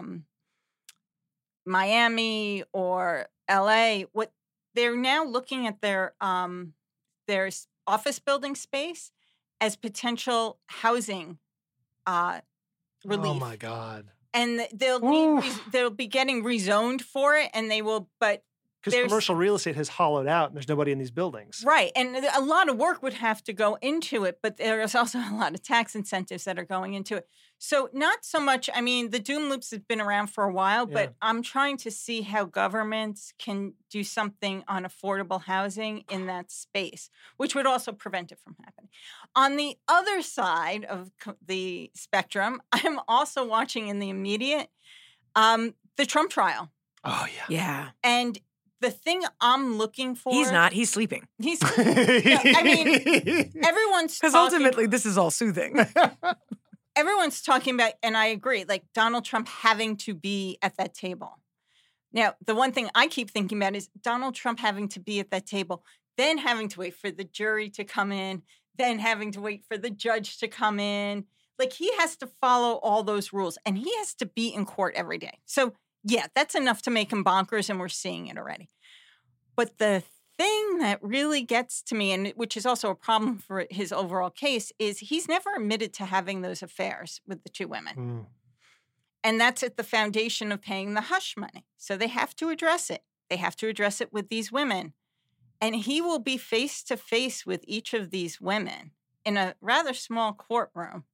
Miami or LA, what they're now looking at their office building space as potential housing relief. Oh my God! And they'll be getting rezoned for it, and they will, but. Because commercial real estate has hollowed out and there's nobody in these buildings. Right. And a lot of work would have to go into it, but there's also a lot of tax incentives that are going into it. So not so much, I mean, the doom loops have been around for a while, but I'm trying to see how governments can do something on affordable housing in that space, which would also prevent it from happening. On the other side of the spectrum, I'm also watching in the immediate the Trump trial. Oh, yeah. Yeah. And the thing I'm looking for. He's not. He's sleeping. He's. I mean, everyone's because ultimately this is all soothing. Everyone's talking about, and I agree, like Donald Trump having to be at that table. Now, the one thing I keep thinking about is Donald Trump having to be at that table, then having to wait for the jury to come in, then having to wait for the judge to come in. Like, he has to follow all those rules, and he has to be in court every day. So, yeah, that's enough to make him bonkers, and we're seeing it already. But the thing that really gets to me, and which is also a problem for his overall case, is he's never admitted to having those affairs with the two women. Mm. And that's at the foundation of paying the hush money. So they have to address it. They have to address it with these women. And he will be face to face with each of these women in a rather small courtroom,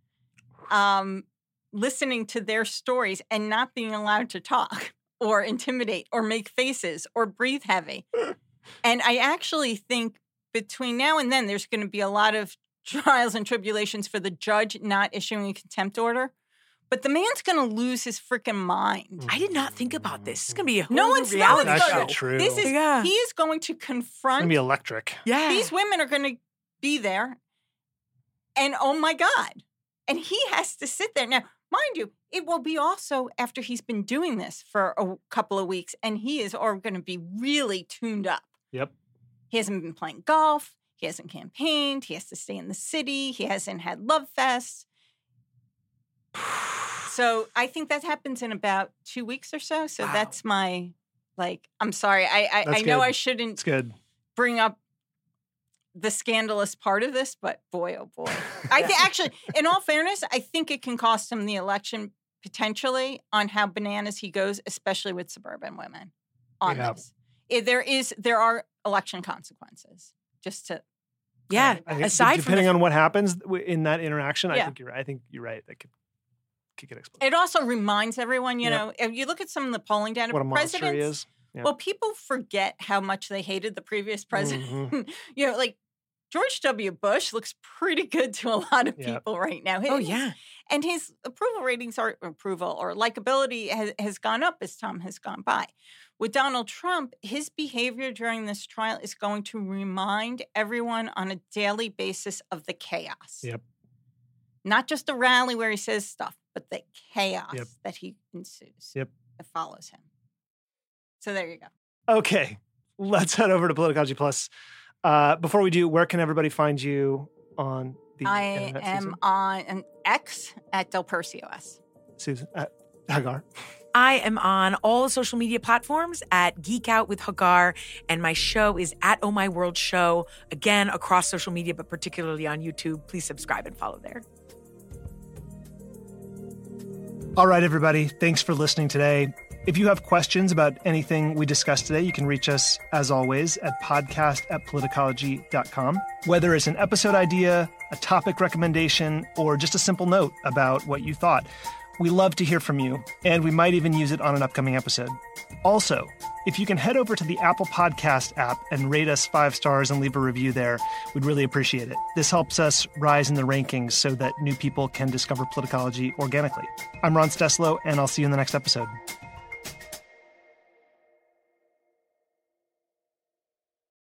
listening to their stories and not being allowed to talk or intimidate or make faces or breathe heavy. And I actually think between now and then, there's going to be a lot of trials and tribulations for the judge not issuing a contempt order. But the man's going to lose his freaking mind. I did not think about this. It's going to be a whole No new one's reality That's show. true. This is Yeah. He is going to It's confront. going to be electric. Yeah. These women are going to be there, and oh my God, and he has to sit there now. Mind you, it will be also after he's been doing this for a couple of weeks, and he is going to be really tuned up. Yep. He hasn't been playing golf. He hasn't campaigned. He has to stay in the city. He hasn't had love fests. So I think that happens in about 2 weeks or so. So Wow. that's my, I'm sorry. I That's know good. I shouldn't It's good. bring up the scandalous part of this, but boy, oh boy. I think actually, in all fairness, I think it can cost him the election potentially on how bananas he goes, especially with suburban women on Yeah. this. There are election consequences, just to. Yeah. I think Aside from depending on what happens in that interaction, Yeah. I think you're right. That could get explosive. It also reminds everyone, you Yep. know, if you look at some of the polling data, What a monster he presidents, is. Yeah. well, people forget how much they hated the previous president. Mhm. You know, like George W. Bush looks pretty good to a lot of Yeah. people right now. Oh, yeah. And his approval ratings or likability has gone up as time has gone by. With Donald Trump, his behavior during this trial is going to remind everyone on a daily basis of the chaos. Yep. Not just a rally where he says stuff, but the chaos Yep. that he ensues. Yep. That follows him. So there you go. Okay, let's head over to Politicology Plus. Before we do, where can everybody find you on the I internet, am Susan? on an X at Del Percios. Susan, Hagar. I am on all social media platforms at Geek Out with Hagar, and my show is at Oh My World Show, again, across social media, but particularly on YouTube. Please subscribe and follow there. All right, everybody. Thanks for listening today. If you have questions about anything we discussed today, you can reach us, as always, at podcast@politicology.com. Whether it's an episode idea, a topic recommendation, or just a simple note about what you thought, we love to hear from you, and we might even use it on an upcoming episode. Also, if you can head over to the Apple Podcast app and rate us 5 stars and leave a review there, we'd really appreciate it. This helps us rise in the rankings so that new people can discover Politicology organically. I'm Ron Steslow, and I'll see you in the next episode.